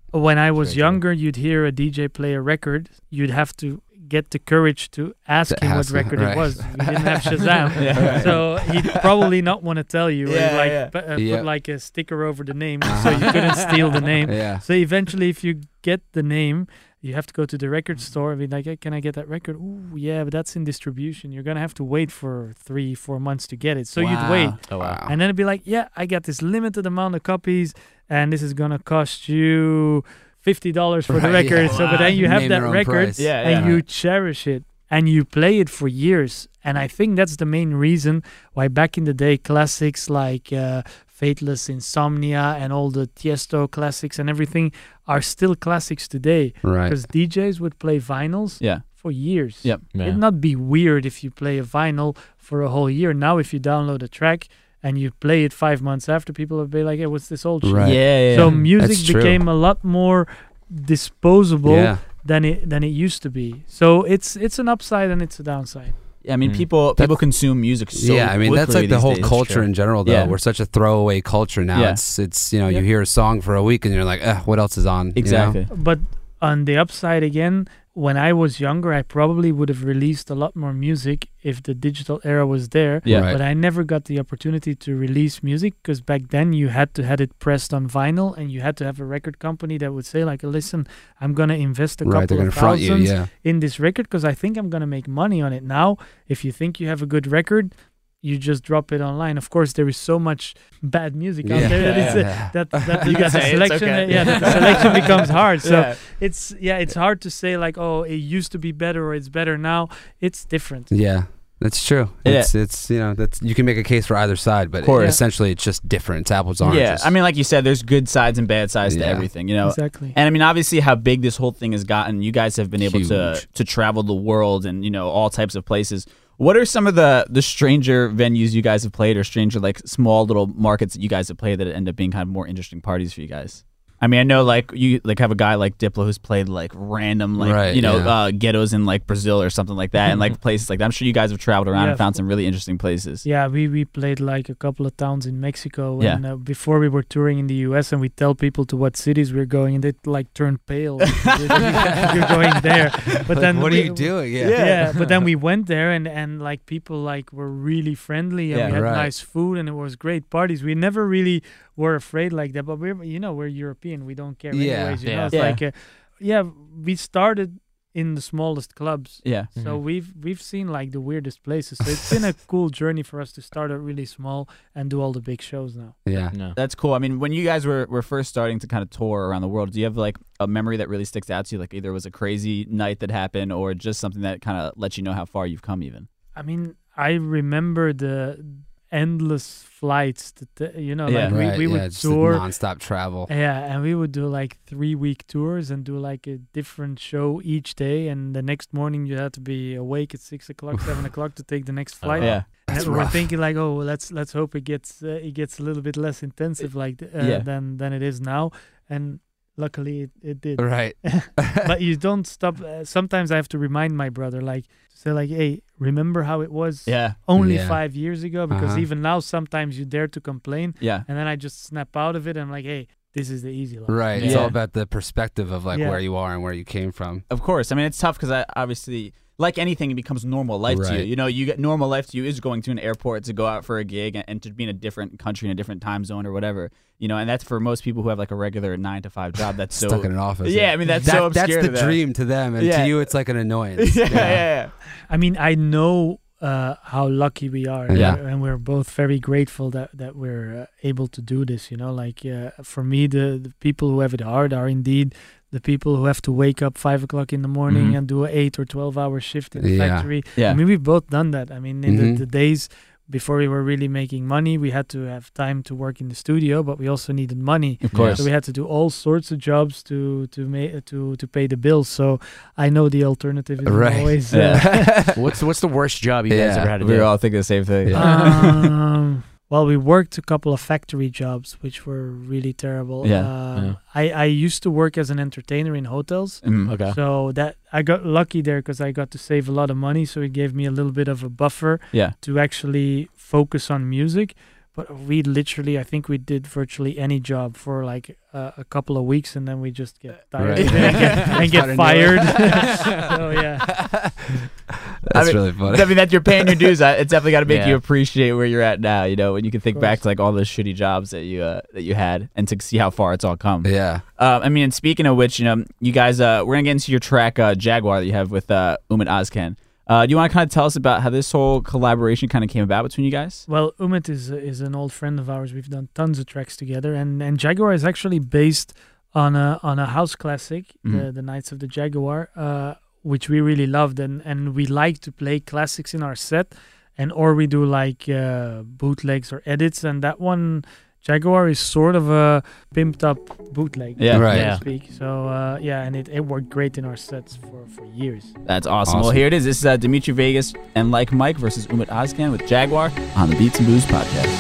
when I was Very true. younger, you'd hear a D J play a record. You'd have to get the courage to ask To him ask what him, record right. it was. We didn't have Shazam, Yeah. so he'd probably not want to tell you. or Yeah, like yeah. pu- uh, Yeah. put like a sticker over the name, so you couldn't steal the name. Yeah. So eventually, if you get the name, you have to go to the record store and be like, hey, can I get that record? Ooh, yeah, but that's in distribution. You're going to have to wait for three, four months to get it. So you'd Wow. wait. Oh wow. And then it'd be like, yeah, I got this limited amount of copies and this is going to cost you fifty dollars for the Right, record. yeah. So, but then you have Name that their own record price. Yeah, and yeah. you cherish it and you play it for years. And I think that's the main reason why back in the day, classics like uh, Fateless, Insomnia, and all the Tiesto classics and everything are still classics today. Right. Because D Js would play vinyls Yeah. for years. Yep. Yeah. It'd not be weird if you play a vinyl for a whole year. Now, if you download a track and you play it five months after, people will be like, hey, what's this old shit? Right. Yeah, yeah. So yeah. music That's true. became a lot more disposable Yeah. than it than it used to be. So it's it's an upside and it's a downside. Yeah, I mean, Mm. people people consume music so yeah, I mean that's quickly like the these whole days. culture Sure. in general. Though Yeah. we're such a throwaway culture now. Yeah. It's it's you know Yeah. you hear a song for a week and you're like, eh, what else is on? you know? Exactly. But on the upside again, when I was younger, I probably would have released a lot more music if the digital era was there. Yeah. Right. But I never got the opportunity to release music because back then you had to had it pressed on vinyl and you had to have a record company that would say like, listen, I'm going to invest a Right, they're couple gonna of front you. thousands Yeah. in this record because I think I'm going to make money on it. Now, if you think you have a good record, you just drop it online. Of course, there is so much bad music out Yeah. there that, Yeah, it's, uh, yeah. that, that You the, can the say it's selection, okay. uh, yeah, that the selection becomes hard. So Yeah. it's yeah, it's hard to say like, oh, it used to be better or it's better now. It's different. Yeah. That's true. Yeah. It's it's you know that's you can make a case for either side, but course. essentially it's just different. It's apples and Yeah, oranges. I mean, like you said, there's good sides and bad sides to Yeah. everything, you know. Exactly. And I mean, obviously, how big this whole thing has gotten, you guys have been able to Huge. to travel the world and you know all types of places. What are some of the the stranger venues you guys have played, or stranger like small little markets that you guys have played that end up being kind of more interesting parties for you guys? I mean, I know like you like have a guy like Diplo who's played like random like Right, you know yeah. uh, ghettos in like Brazil or something like that, and like places like that. I'm sure you guys have traveled around Yeah, and found of some really interesting places. Yeah, we, we played like a couple of towns in Mexico. Yeah. And uh, before we were touring in the U S and we tell people to what cities we're going and they like turn pale. You're going there. But Like, then what we, are you doing? Yeah. Yeah. but then we went there and, and like people like were really friendly and Yeah, we had right. nice food and it was great parties. We never really were afraid like that, but we're you know we're European. We don't care Yeah. anyways. You Yeah. know, it's Yeah. like uh, yeah, we started in the smallest clubs. Yeah. So Mhm. we've we've seen like the weirdest places. So it's been a cool journey for us to start out really small and do all the big shows now. Yeah. No. That's cool. I mean, when you guys were, were first starting to kind of tour around the world, do you have like a memory that really sticks out to you? Like either it was a crazy night that happened or just something that kind of lets you know how far you've come even? I mean, I remember the endless flights. That, uh, you know, Yeah. like Right. we, we yeah, would just tour. nonstop travel. Yeah, and we would do like three week tours and do like a different show each day. And the next morning you had to be awake at six o'clock, seven o'clock to take the next flight. Yeah. And That's we're rough. thinking like, oh, let's let's hope it gets uh, it gets a little bit less intensive like th- uh, Yeah. than than it is now. And luckily it, it did. Right. But you don't stop. Uh, sometimes I have to remind my brother, like, say, like, hey, remember how it was Yeah. only Yeah. five years ago? Because Uh-huh. even now, sometimes you dare to complain, Yeah. and then I just snap out of it. And I'm like, hey, this is the easy life. Right. It's Yeah. all about the perspective of like Yeah. where you are and where you came from. Of course. I mean, it's tough because I obviously, like anything, it becomes normal life to you. Right. You know, you get normal life to you is going to an airport to go out for a gig and, and to be in a different country, in a different time zone or whatever. You know, and that's for most people who have like a regular nine to five job. That's so Stuck in an office. Yeah, I mean that's That- so obscure. That's the to them. dream to them, and Yeah. to you, it's like an annoyance. yeah, yeah, yeah. I mean, I know uh, how lucky we are, and Yeah. we're- and we're both very grateful that that we're uh, able to do this. You know, like uh, for me, the, the people who have it hard are indeed the people who have to wake up five o'clock in the morning Mhm. and do an eight or twelve hour shift in the Yeah. factory. Yeah. I mean, we've both done that. I mean, in Mhm. the, the days before we were really making money, we had to have time to work in the studio, but we also needed money. Of course. So we had to do all sorts of jobs to to make to to pay the bills. So I know the alternative is Right. always. Uh, Yeah. What's what's the worst job you guys Yeah. ever had to we do? were all thinking the same thing. um, well, we worked a couple of factory jobs, which were really terrible. Yeah. Uh, Yeah. I, I used to work as an entertainer in hotels. Mm. Okay. So that I got lucky there because I got to save a lot of money. So it gave me a little bit of a buffer Yeah. to actually focus on music. But we literally, I think we did virtually any job for like uh, a couple of weeks, and then we just get tired Right. of it and get, and get fired. So yeah, That's I mean, really funny. I mean, that you're paying your dues. uh, It's definitely got to make Yeah. you appreciate where you're at now. You know, when you can think Of back course. to like all those shitty jobs that you uh, that you had, and to see how far it's all come. Yeah. Uh, I mean, and speaking of which, you know, you guys, uh, we're gonna get into your track uh, Jaguar that you have with uh, Umit Ozcan. Uh, do you want to kind of tell us about how this whole collaboration kind of came about between you guys? well, Umit is is an old friend of ours. We've done tons of tracks together, and and Jaguar is actually based on a on a house classic, the Mhm. the Knights of the Jaguar, uh, which we really loved, and and we like to play classics in our set, and or we do like uh, bootlegs or edits, and that one. Jaguar is sort of a pimped up bootleg, Yeah. so Right. to Yeah. speak. So uh, yeah, and it, it worked great in our sets for, for years. That's awesome. Well, Awesome. here it is. This is uh, Dimitri Vegas and Like Mike versus Umit Ozcan with Jaguar on the Beats and Booze podcast.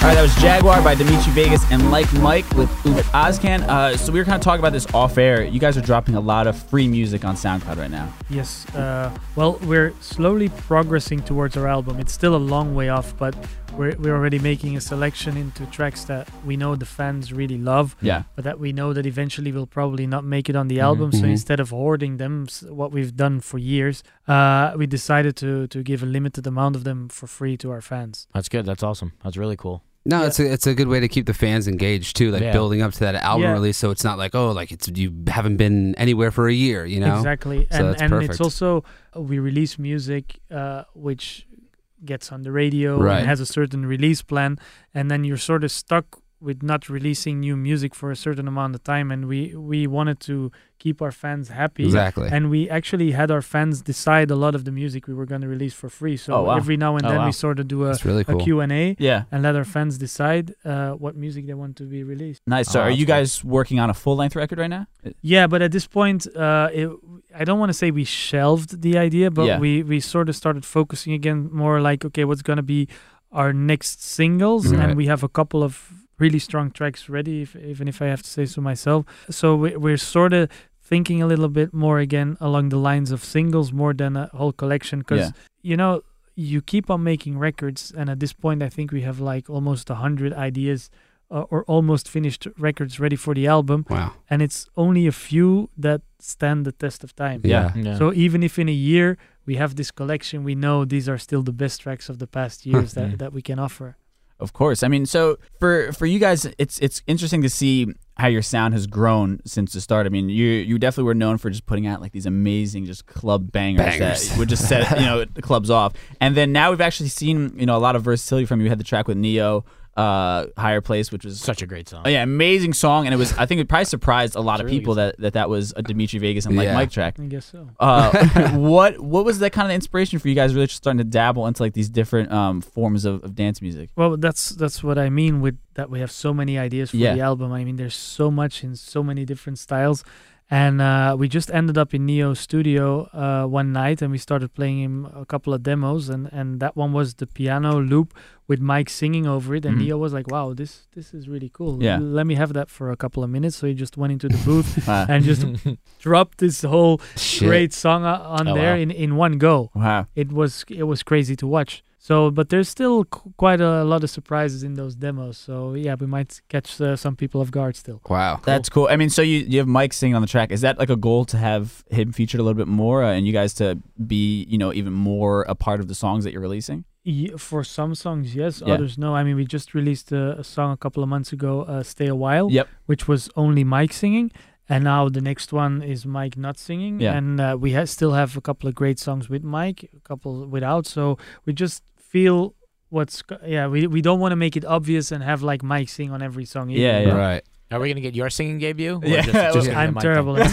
All right, that was Jaguar by Dimitri Vegas and Like Mike with Umit Ozcan. Uh, so we were kind of talking about this off air. You guys are dropping a lot of free music on SoundCloud right now. Yes. Uh, well, we're slowly progressing towards our album. It's still a long way off, but we're, we're already making a selection into tracks that we know the fans really love, Yeah. but that we know that eventually we'll probably not make it on the Mhm. album. So Mhm. instead of hoarding them, s- what we've done for years, uh, we decided to, to give a limited amount of them for free to our fans. That's good. That's awesome. That's really cool. No, it's a, it's a good way to keep the fans engaged too, like Yeah. building up to that album Yeah. release. So it's not like, oh, like it's you haven't been anywhere for a year, you know? Exactly. So and that's and perfect. it's also, uh, we release music uh, which gets on the radio Right. and has a certain release plan, and then you're sort of stuck with not releasing new music for a certain amount of time, and we we wanted to keep our fans happy. Exactly. And we actually had our fans decide a lot of the music we were going to release for free. So Oh, wow. every now and Oh, then wow. we sort of do a, That's really a cool. Q and A Yeah. and let our fans decide uh, what music they want to be released. Nice. So Oh, are that's you cool. guys working on a full-length record right now? Yeah, but at this point, uh, it, I don't want to say we shelved the idea, but Yeah. we, we sort of started focusing again more like, okay, what's going to be our next singles? Right. And we have a couple of really strong tracks ready, if, even if I have to say so myself. So we, we're sort of thinking a little bit more again along the lines of singles more than a whole collection. Because, Yeah. you know, you keep on making records. And at this point, I think we have like almost one hundred ideas uh, or almost finished records ready for the album. Wow. And it's only a few that stand the test of time. Yeah. Yeah. So even if in a year we have this collection, we know these are still the best tracks of the past years that, that we can offer. Of course. I mean, so for for you guys, it's it's interesting to see how your sound has grown since the start. I mean, you you definitely were known for just putting out like these amazing just club bangers, Bangers. that would just set you know the clubs off. And then now we've actually seen you know a lot of versatility from you. You had the track with Neo, uh, Higher Place, which was Such a great song. oh, yeah, amazing song, and it was I think it probably surprised a lot It's a of really people good that, that that was a Dimitri Vegas and Like Yeah. Mike track. I guess so. Uh, what what was that kind of inspiration for you guys really just starting to dabble into like these different um, forms of, of dance music? Well, that's that's what I mean with that we have so many ideas for Yeah. the album. I mean, there's so much in so many different styles. And uh, we just ended up in Neo's studio uh, one night, and we started playing him a couple of demos, and, and that one was the piano loop with Mike singing over it, and Mhm. Neo was like, "Wow, this this is really cool. Yeah. Let me have that for a couple of minutes." So he just went into the booth Wow. and just dropped this whole Shit. great song o- on Oh, there wow. in, in one go. Wow. It was it was crazy to watch. So, but there's still qu- quite a lot of surprises in those demos. So yeah, we might catch uh, some people off guard still. Wow. That's cool. I mean, so you, you have Mike singing on the track. Is that like a goal to have him featured a little bit more uh, and you guys to be, you know, even more a part of the songs that you're releasing? Ye- For some songs, yes. Yeah. Others, no. I mean, we just released a, a song a couple of months ago, uh, "Stay a While," Yep. which was only Mike singing, and now the next one is Mike not singing. Yeah. And uh, we ha- still have a couple of great songs with Mike, a couple without. So we just feel what's go- yeah. We we don't want to make it obvious and have like Mike sing on every song. either, Yeah, you yeah. know? Right. Are we gonna get your singing debut? Or Yeah. just, just Well, gonna I'm be my terrible. thing?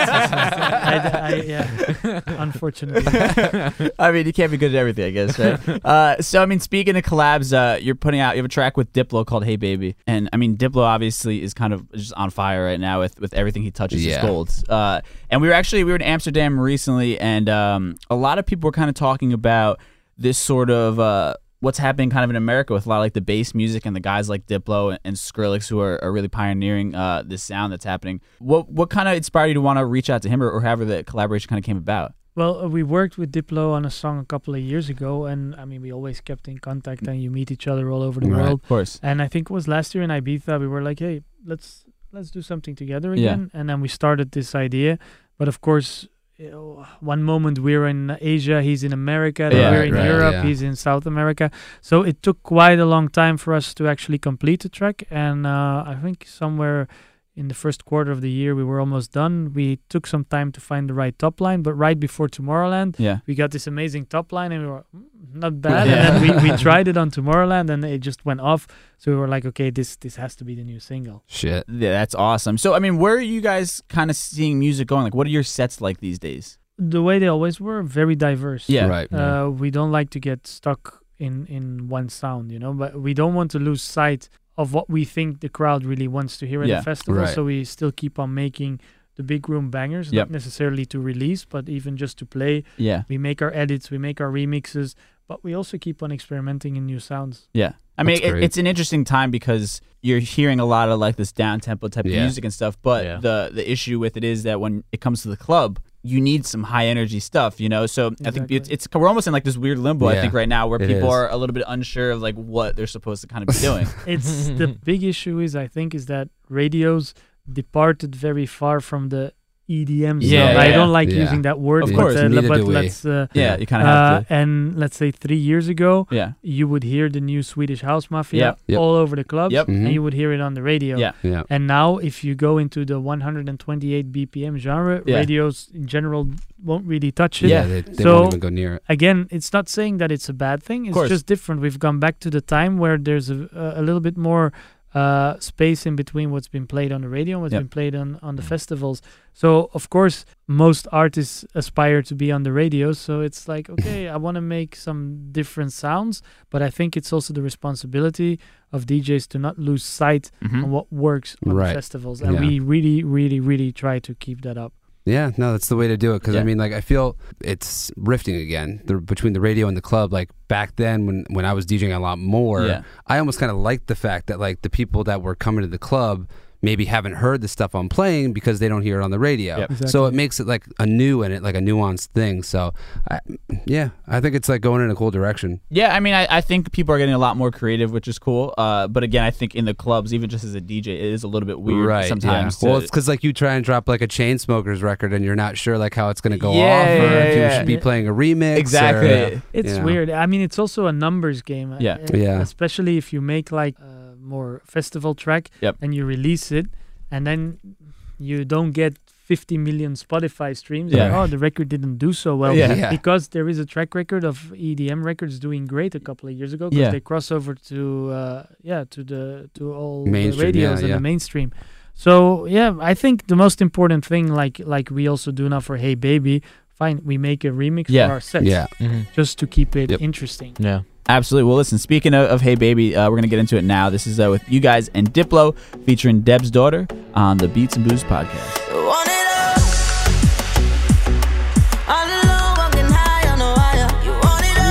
at I, I, yeah, unfortunately. I mean, you can't be good at everything, I guess, right? uh, so, I mean, speaking of collabs, uh, you're putting out, you have a track with Diplo called Hey Baby. And, I mean, Diplo obviously is kind of just on fire right now with, with everything he touches Yeah. is gold. Uh, and we were actually, we were in Amsterdam recently, and um, a lot of people were kind of talking about this sort of... Uh, what's happening kind of in America with a lot of like the bass music and the guys like Diplo and, and Skrillex who are, are really pioneering uh, this sound that's happening. What what kind of inspired you to want to reach out to him or, or however the collaboration kind of came about? Well, uh, we worked with Diplo on a song a couple of years ago, and I mean, we always kept in contact, and you meet each other all over the Right, world. of course. And I think it was last year in Ibiza, we were like, hey, let's let's do something together Yeah. again. And then we started this idea. But of course, you know, one moment we're in Asia, he's in America, then Yeah, we're in right, Europe, yeah. he's in South America. So it took quite a long time for us to actually complete the track. And uh, I think somewhere in the first quarter of the year, we were almost done. We took some time to find the right top line, but right before Tomorrowland, Yeah. we got this amazing top line, and we were "Mm, not bad. Yeah. And then we, we tried it on Tomorrowland, and it just went off. So we were like, okay, this this has to be the new single. Shit. Yeah, that's awesome. So, I mean, where are you guys kind of seeing music going? Like, what are your sets like these days? The way they always were, very diverse. Yeah. Right. Uh, we don't like to get stuck in, in one sound, you know, but we don't want to lose sight of what we think the crowd really wants to hear at Yeah, the festival. right. So we still keep on making the big room bangers, Yep. not necessarily to release, but even just to play. Yeah. We make our edits, we make our remixes, but we also keep on experimenting in new sounds. Yeah. I mean, That's it, great. it's an interesting time because you're hearing a lot of like this down tempo type Yeah. of music and stuff. But Yeah. the the issue with it is that when it comes to the club, you need some high energy stuff, you know. So I think Exactly. it's, it's we're almost in like this weird limbo. I Yeah, think right now where it people is. are a little bit unsure of like what they're supposed to kind of be doing. It's the big issue is I think is that radios departed very far from the E D M Yeah, sound. yeah, I yeah. don't like Yeah. using that word, Of but, course, uh, neither but do we. let's uh, Yeah, you kind of uh, have to. and let's say three years ago, Yeah. you would hear the new Swedish House Mafia Yep. Yep. all over the clubs, Yep. and Mhm. you would hear it on the radio. Yeah. Yeah. And now, if you go into the one hundred twenty-eight B P M genre, Yeah. radios in general won't really touch it. Yeah, they, they So- won't even go near it. Again, it's not saying that it's a bad thing. It's course. just different. We've gone back to the time where there's a, a little bit more uh, space in between what's been played on the radio and what's Yep. been played on, on the festivals. So, of course, most artists aspire to be on the radio. So it's like, okay, I want to make some different sounds, but I think it's also the responsibility of D Js to not lose sight Mhm. on what works on Right. the festivals. And Yeah. we really, really, really try to keep that up. Yeah, no, that's the way to do it. Because Yeah. I mean, like, I feel it's rifting again the, between the radio and the club. Like back then, when when I was DJing a lot more, Yeah. I almost kind of liked the fact that like the people that were coming to the club maybe haven't heard the stuff I'm playing because they don't hear it on the radio. Yep. So Exactly. it makes it like a new and it like a nuanced thing. So, I, yeah, I think it's like going in a cool direction. Yeah, I mean, I, I think people are getting a lot more creative, which is cool. Uh, but again, I think in the clubs, even just as a D J, it is a little bit weird right? sometimes. Yeah. to- Well, it's because like you try and drop like a Chainsmokers record and you're not sure like how it's going to go Yeah, off, or yeah, if you yeah. should be playing a remix. Exactly. or- It's Yeah. weird. I mean, it's also a numbers game. Yeah. Uh, Yeah. Especially if you make like a more festival track Yep. and you release it, and then you don't get fifty million Spotify streams. Yeah. Like, oh, the record didn't do so well. Yeah. Yeah. Because there is a track record of E D M records doing great a couple of years ago because Yeah. they cross over to uh, yeah to the to all Mainstream, the radios yeah, and yeah. the mainstream. So yeah, I think the most important thing, like like we also do now for Hey Baby, fine, we make a remix Yeah. for our sets Yeah. just to keep it Yep. interesting. Yeah. Absolutely. Well, listen, speaking of, of Hey Baby, uh, we're going to get into it now. This is uh, with you guys and Diplo featuring Deb's daughter on the Beats and Booze podcast. Want it all. All alone, walking high on the wire. You want it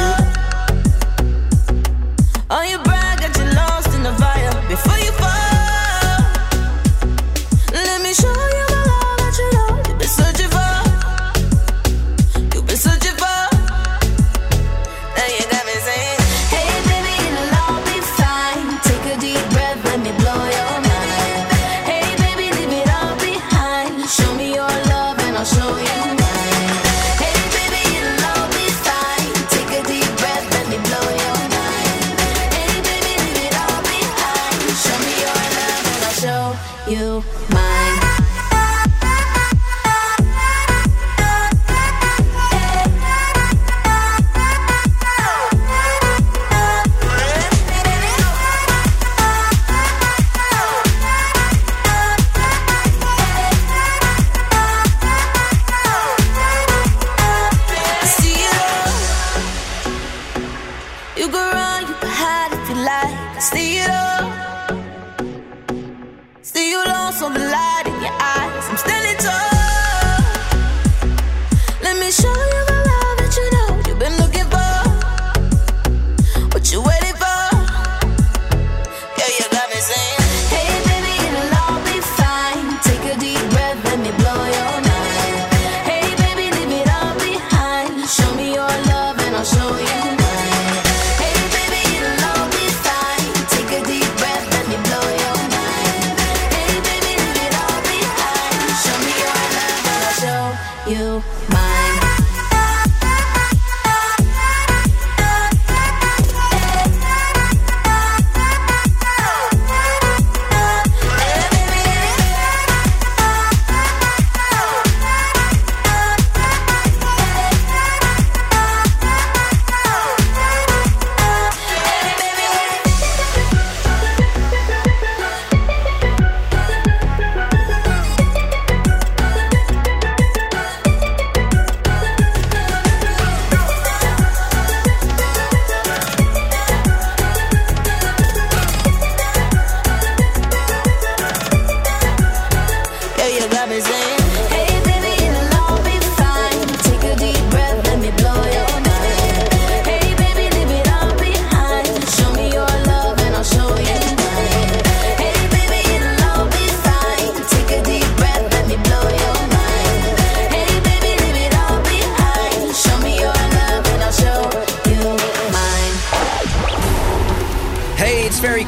all. Oh, you brag, got you lost in the fire. Before you fall, let me show you the love that you know you've been searching for. You've been searching for. Now you got me saying, hey baby, it'll all be fine. Take a deep breath, let me blow your mind. Hey baby, leave it all behind. Show me your love and I'll show you mine. Hey baby, it'll all be fine. Take a deep breath, let me blow your mind. Hey baby, leave it all behind. Show me your love and I'll show you mine. I see it all. You go run, you can hide if you like. I see it all. See you lost on the light in your eyes. I'm standing tall. Let me show you the love that you know you've been looking for. What you waiting for? Yeah, you got me saying, hey baby, it'll all be fine. Take a deep breath, let me blow your mind. Hey baby, leave it all behind. Show me your love and I'll show you mine. Hey baby, it'll all be fine. Take a deep breath, let me blow your mind. Hey baby, leave it all behind. Show me your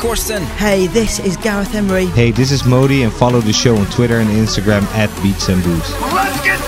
Torsten. Hey, this is Gareth Emery. Hey, this is Modi, and follow the show on Twitter and Instagram at Beats and Booze. Let's get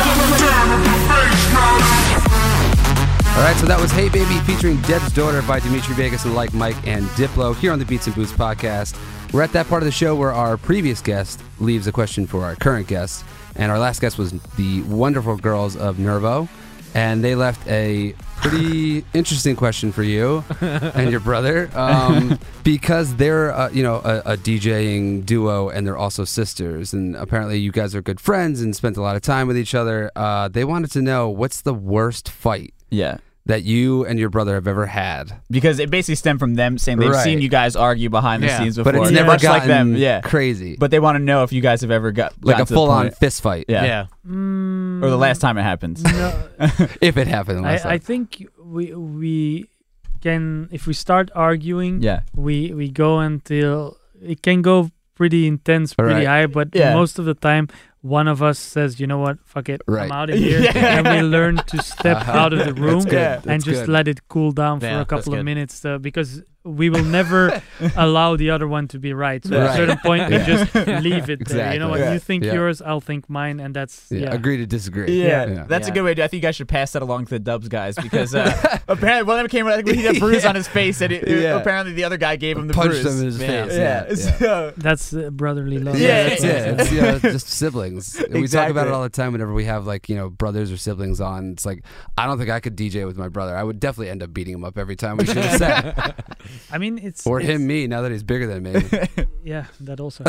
All right, so that was Hey Baby featuring Deb's Daughter by Dimitri Vegas and Like Mike and Diplo here on the Beats and Booze podcast. We're at that part of the show where our previous guest leaves a question for our current guest. And our last guest was the wonderful girls of Nervo. And they left a pretty interesting question for you and your brother. Um, because they're, uh, you know, a, a DJing duo and they're also sisters. And apparently you guys are good friends and spent a lot of time with each other. Uh, they wanted to know, what's the worst fight Yeah. that you and your brother have ever had? Because it basically stemmed from them saying they've Right. seen you guys argue behind the Yeah. scenes before. But it's never Much like gotten them, yeah. crazy. But they want to know if you guys have ever got Like gotten a to the full-on point- fist fight. Yeah. Yeah. Mm, Or the last time it happens. No. If it happened last I, I time. think we we can, if we start arguing, Yeah. we we go until it can go pretty intense, pretty Right. high, but Yeah. most of the time one of us says, you know what, fuck it, Right. I'm out of here. Yeah. And we learn to step Uh-huh. out of the room That's good. Yeah. and That's just good. let it cool down for Yeah, a couple that's of good. minutes uh, because we will never allow the other one to be right. So at Right. a certain point, we Yeah. just leave it there. You know what, Exactly. you think Yeah. yours, I'll think mine, and that's, Yeah, yeah. agree to disagree. Yeah, Yeah. that's Yeah. a good way to do it. I think you guys should pass that along to the Dubs guys because uh, apparently one of them came I think he had a bruise on his face and it, it- Yeah. apparently the other guy gave him the Punched bruise. him in his Yeah. face. yeah. Yeah. yeah. So, That's uh, brotherly love. Yeah, That's it. It's, you know, just siblings. We talk Exactly. about it all the time whenever we have like, you know, brothers or siblings on. It's like, I don't think I could D J with my brother. I would definitely end up beating him up every time we should have said. I mean, it's Or it's, him, me, now that he's bigger than me. Yeah, that also.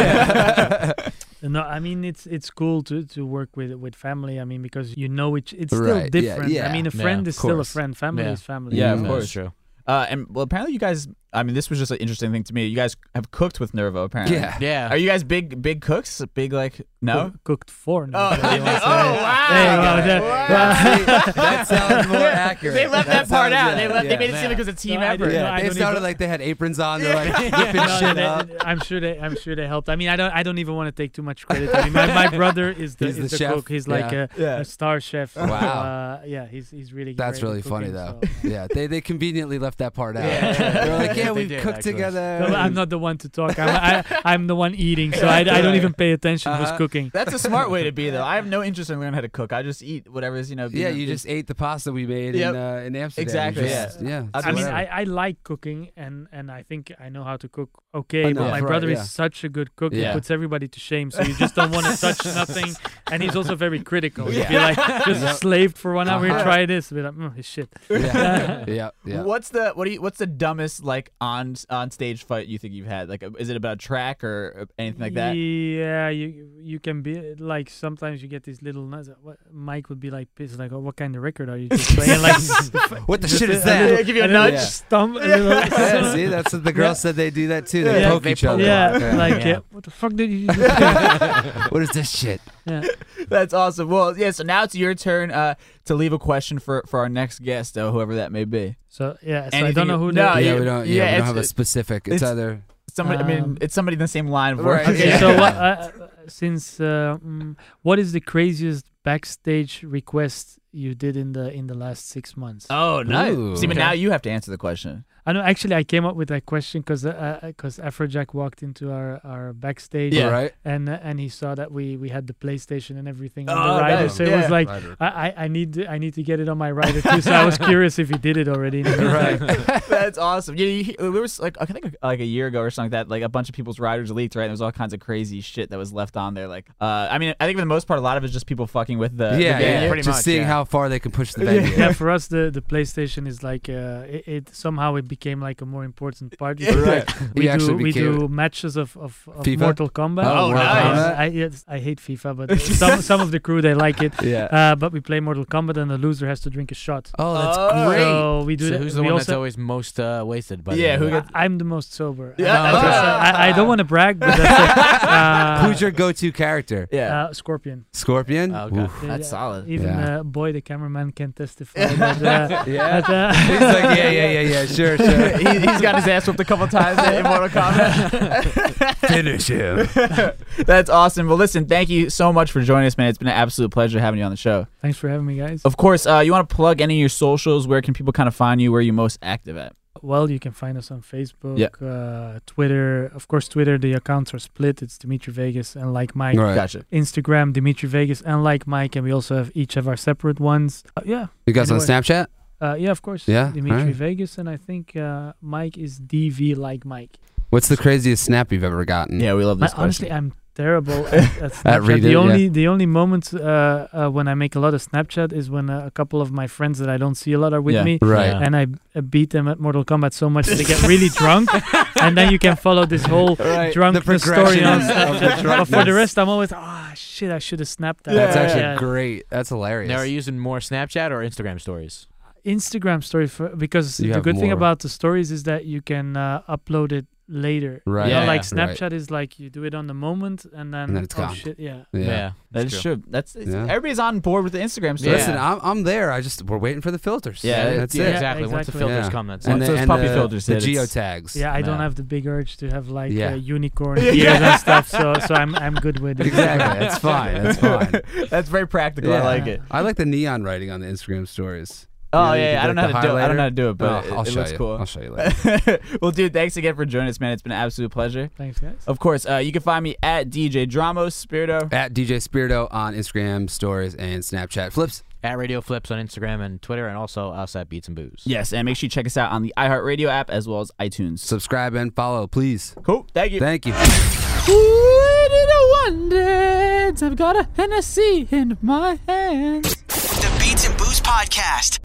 Yeah. No, I mean it's it's cool to, to work with with family. I mean because you know which it's still Right, yeah, different. yeah. I mean a Yeah, friend of is still a course. friend. Family Yeah. is family. Yeah, you of know? course. That's true. uh, and well, apparently you guys. I mean, this was just an interesting thing to me. You guys have cooked with Nervo, apparently. Yeah. Yeah. Are you guys big big cooks? Big like no? Cook- cooked for. No, Oh, Nobody oh, wants to- wow. Hey, well, Wow. that- That sounds more accurate. They left that, That part sounds- out. yeah, they, left, yeah. they made it seem like it was a team No, I effort. didn't- Yeah, I they don't sounded even- like they had aprons on. They're like whipping No, shit they- up. I'm sure they. I'm sure they helped. I mean, I don't. I don't even want to take too much credit. I mean, my, my brother is the, He's is the the chef? cook. He's like Yeah. a, Yeah. a star chef. So, Wow. uh, yeah, he's he's really. That's great at really funny cooking, though. so. Yeah, they they conveniently left that part out. Yeah. They're like, yeah, They we did, cooked actually. together. No, I'm not the one to talk. I'm, I, I'm the one eating, so I, I don't even pay attention who's Uh-huh. cooking. That's a smart way to be, though. I have no interest in learning how to cook. I just eat whatever's, you know. Yeah, being- you just ate the pasta we made Yep. in uh, in Amsterdam. Exactly, You just- yeah. yeah. I I mean, whatever. I, I like cooking, and, and I think I know how to cook okay. Enough, but my right, brother yeah. is such a good cook; Yeah. he puts everybody to shame. So you just don't want to touch nothing. And he's also very critical. Yeah. If you like just Yep. slaved for one hour, Uh-huh. try this. Be like, mm, it's shit. yeah, yeah, yeah. What's the what do you what's the dumbest like on on stage fight you think you've had? Like, is it about a track or anything like that? Yeah, you you can be like sometimes you get these little nuts. What, Mike would be like pissed, like, oh, what kind of record are you just playing? Like, What the just shit a- is a that? little- Yeah, give you a little nudge. Stump, a little- Yeah, see, that's what the girls Yeah. said they do that too. They Yeah. poke They each other. Yeah, Yeah. like Yeah. uh, what the fuck did you? Just What is this shit? yeah. That's awesome. Well, yeah. So now it's your turn uh, to leave a question for for our next guest, uh, whoever that may be. So yeah, so I Anything don't know you- who. no, the, yeah, you- we don't. Yeah, yeah, we don't it's- have a specific. It's, it's- either. Somebody. I mean, Um, it's somebody in the same line of work. Right. Okay, Yeah. so what? Uh, since uh, mm, what is the craziest backstage request you did in the in the last six months? Oh, nice. Ooh. See, but Okay. now you have to answer the question. I know. Actually, I came up with that question because because uh, Afrojack walked into our, our backstage, Yeah. Right. and uh, and he saw that we, we had the PlayStation and everything on Oh, the rider. nice. So it Yeah. was like Rider. I, I, I need to, I need to get it on my rider too. So I was curious if he did it already. Right. That's awesome. Yeah, you, you, there was like I think like a year ago or something like that. Like a bunch of people's riders leaked, right? And there was all kinds of crazy shit that was left on there. Like, uh, I mean, I think for the most part, a lot of it's just people fucking with the Yeah, the yeah. venue. pretty Just much, seeing yeah. how far they can push the venue. Yeah, for us the, the PlayStation is like uh, it, it somehow it became like a more important part. Yeah. Right. We He actually do we became- do matches of, of, of FIFA? Mortal Kombat. Oh, Oh, nice. Kombat. I yes, I hate FIFA, but some some of the crew they like it. Yeah. Uh, but we play Mortal Kombat, and the loser has to drink a shot. Oh, that's Oh. great. So we do So that. who's the we one also, that's always most uh, wasted? By the Yeah, end who of gets- it? I, I'm the most sober. Yeah, Uh, that's because, right. uh, I, I don't want to brag, but that's it. Uh, Who's your go-to character? Yeah. uh, Scorpion? Scorpion. Oh, okay. Oof. That's Yeah, solid. Even Yeah. uh, Boy, the cameraman, can testify. That, uh, Yeah. that, uh, He's like, yeah, yeah, yeah, yeah. Sure, sure. he, he's got his ass whooped a couple times in Mortal Kombat. Finish him. That's awesome. Well, listen, thank you so much for joining us, man. It's been an absolute pleasure having you on the show. Thanks for having me, guys. Of course, uh, you want to plug any of your socials? Where can people kind of find you? Where are you most active at? well, you can find us on Facebook, Yeah. uh, Twitter. Of course, Twitter, the accounts are split. It's Dimitri Vegas and Like Mike. Right. Gotcha. Instagram, Dimitri Vegas and Like Mike. And we also have each have our separate ones. Uh, yeah. You guys Anyway. on Snapchat? Uh, yeah, of course. Yeah? Dimitri Alright. Vegas. And I think uh, Mike is D V Like Mike. What's the craziest snap you've ever gotten? Yeah, we love I, this honestly, question. I'm terrible at, at Snapchat. reading, the yeah. only the only moments uh, uh, when I make a lot of Snapchat is when uh, a couple of my friends that I don't see a lot are with Yeah. me, Right. Yeah. and I uh, beat them at Mortal Kombat so much that they get really drunk, and then you can follow this whole Right. drunkenness The story on progression of the Snapchat. But for the drunkenness. rest, I'm always ah shit, I should have snapped that. That's Yeah, actually Yeah. great. That's hilarious. Now, are you using more Snapchat or Instagram stories? Instagram story for, because You the have good thing more. about the stories is that you can uh, upload it later. Right. You know, Yeah, like right. Snapchat is like you do it on the moment and then, And then it's oh gone. shit, yeah. Yeah. That is That's true. That's it's, Yeah. everybody's on board with the Instagram story. Listen, I'm, I'm there. I just we're waiting for the filters. Yeah, that's yeah, it. exactly. Once the exactly. filters Yeah. come, that's And it. then- those puppy the, filters the hit, it's- geotags. Yeah, I don't Yeah. have the big urge to have like Yeah. uh, unicorn ears and stuff, so so I'm I'm good with it. Exactly. That's fine. That's fine. That's very practical. I Yeah. like it. I like the neon writing on the Instagram stories. Oh You know, you yeah, can I don't know like how the to do it. I don't know how highlighter. to do it, but Oh, it, I'll it show looks you. cool. I'll show you later. Well, dude, thanks again for joining us, man. It's been an absolute pleasure. Thanks, guys. Of course, uh, you can find me at D J Dramos Spirito. At D J Spirito on Instagram stories and Snapchat. Flips. At Radio Flips on Instagram and Twitter, and also us at Beats and Booze. Yes, and make sure you check us out on the iHeartRadio app as well as iTunes. Subscribe and follow, please. Cool. Thank you. Thank you. one dance. I've got a Hennessy in my hands. The Beats and Booze Podcast.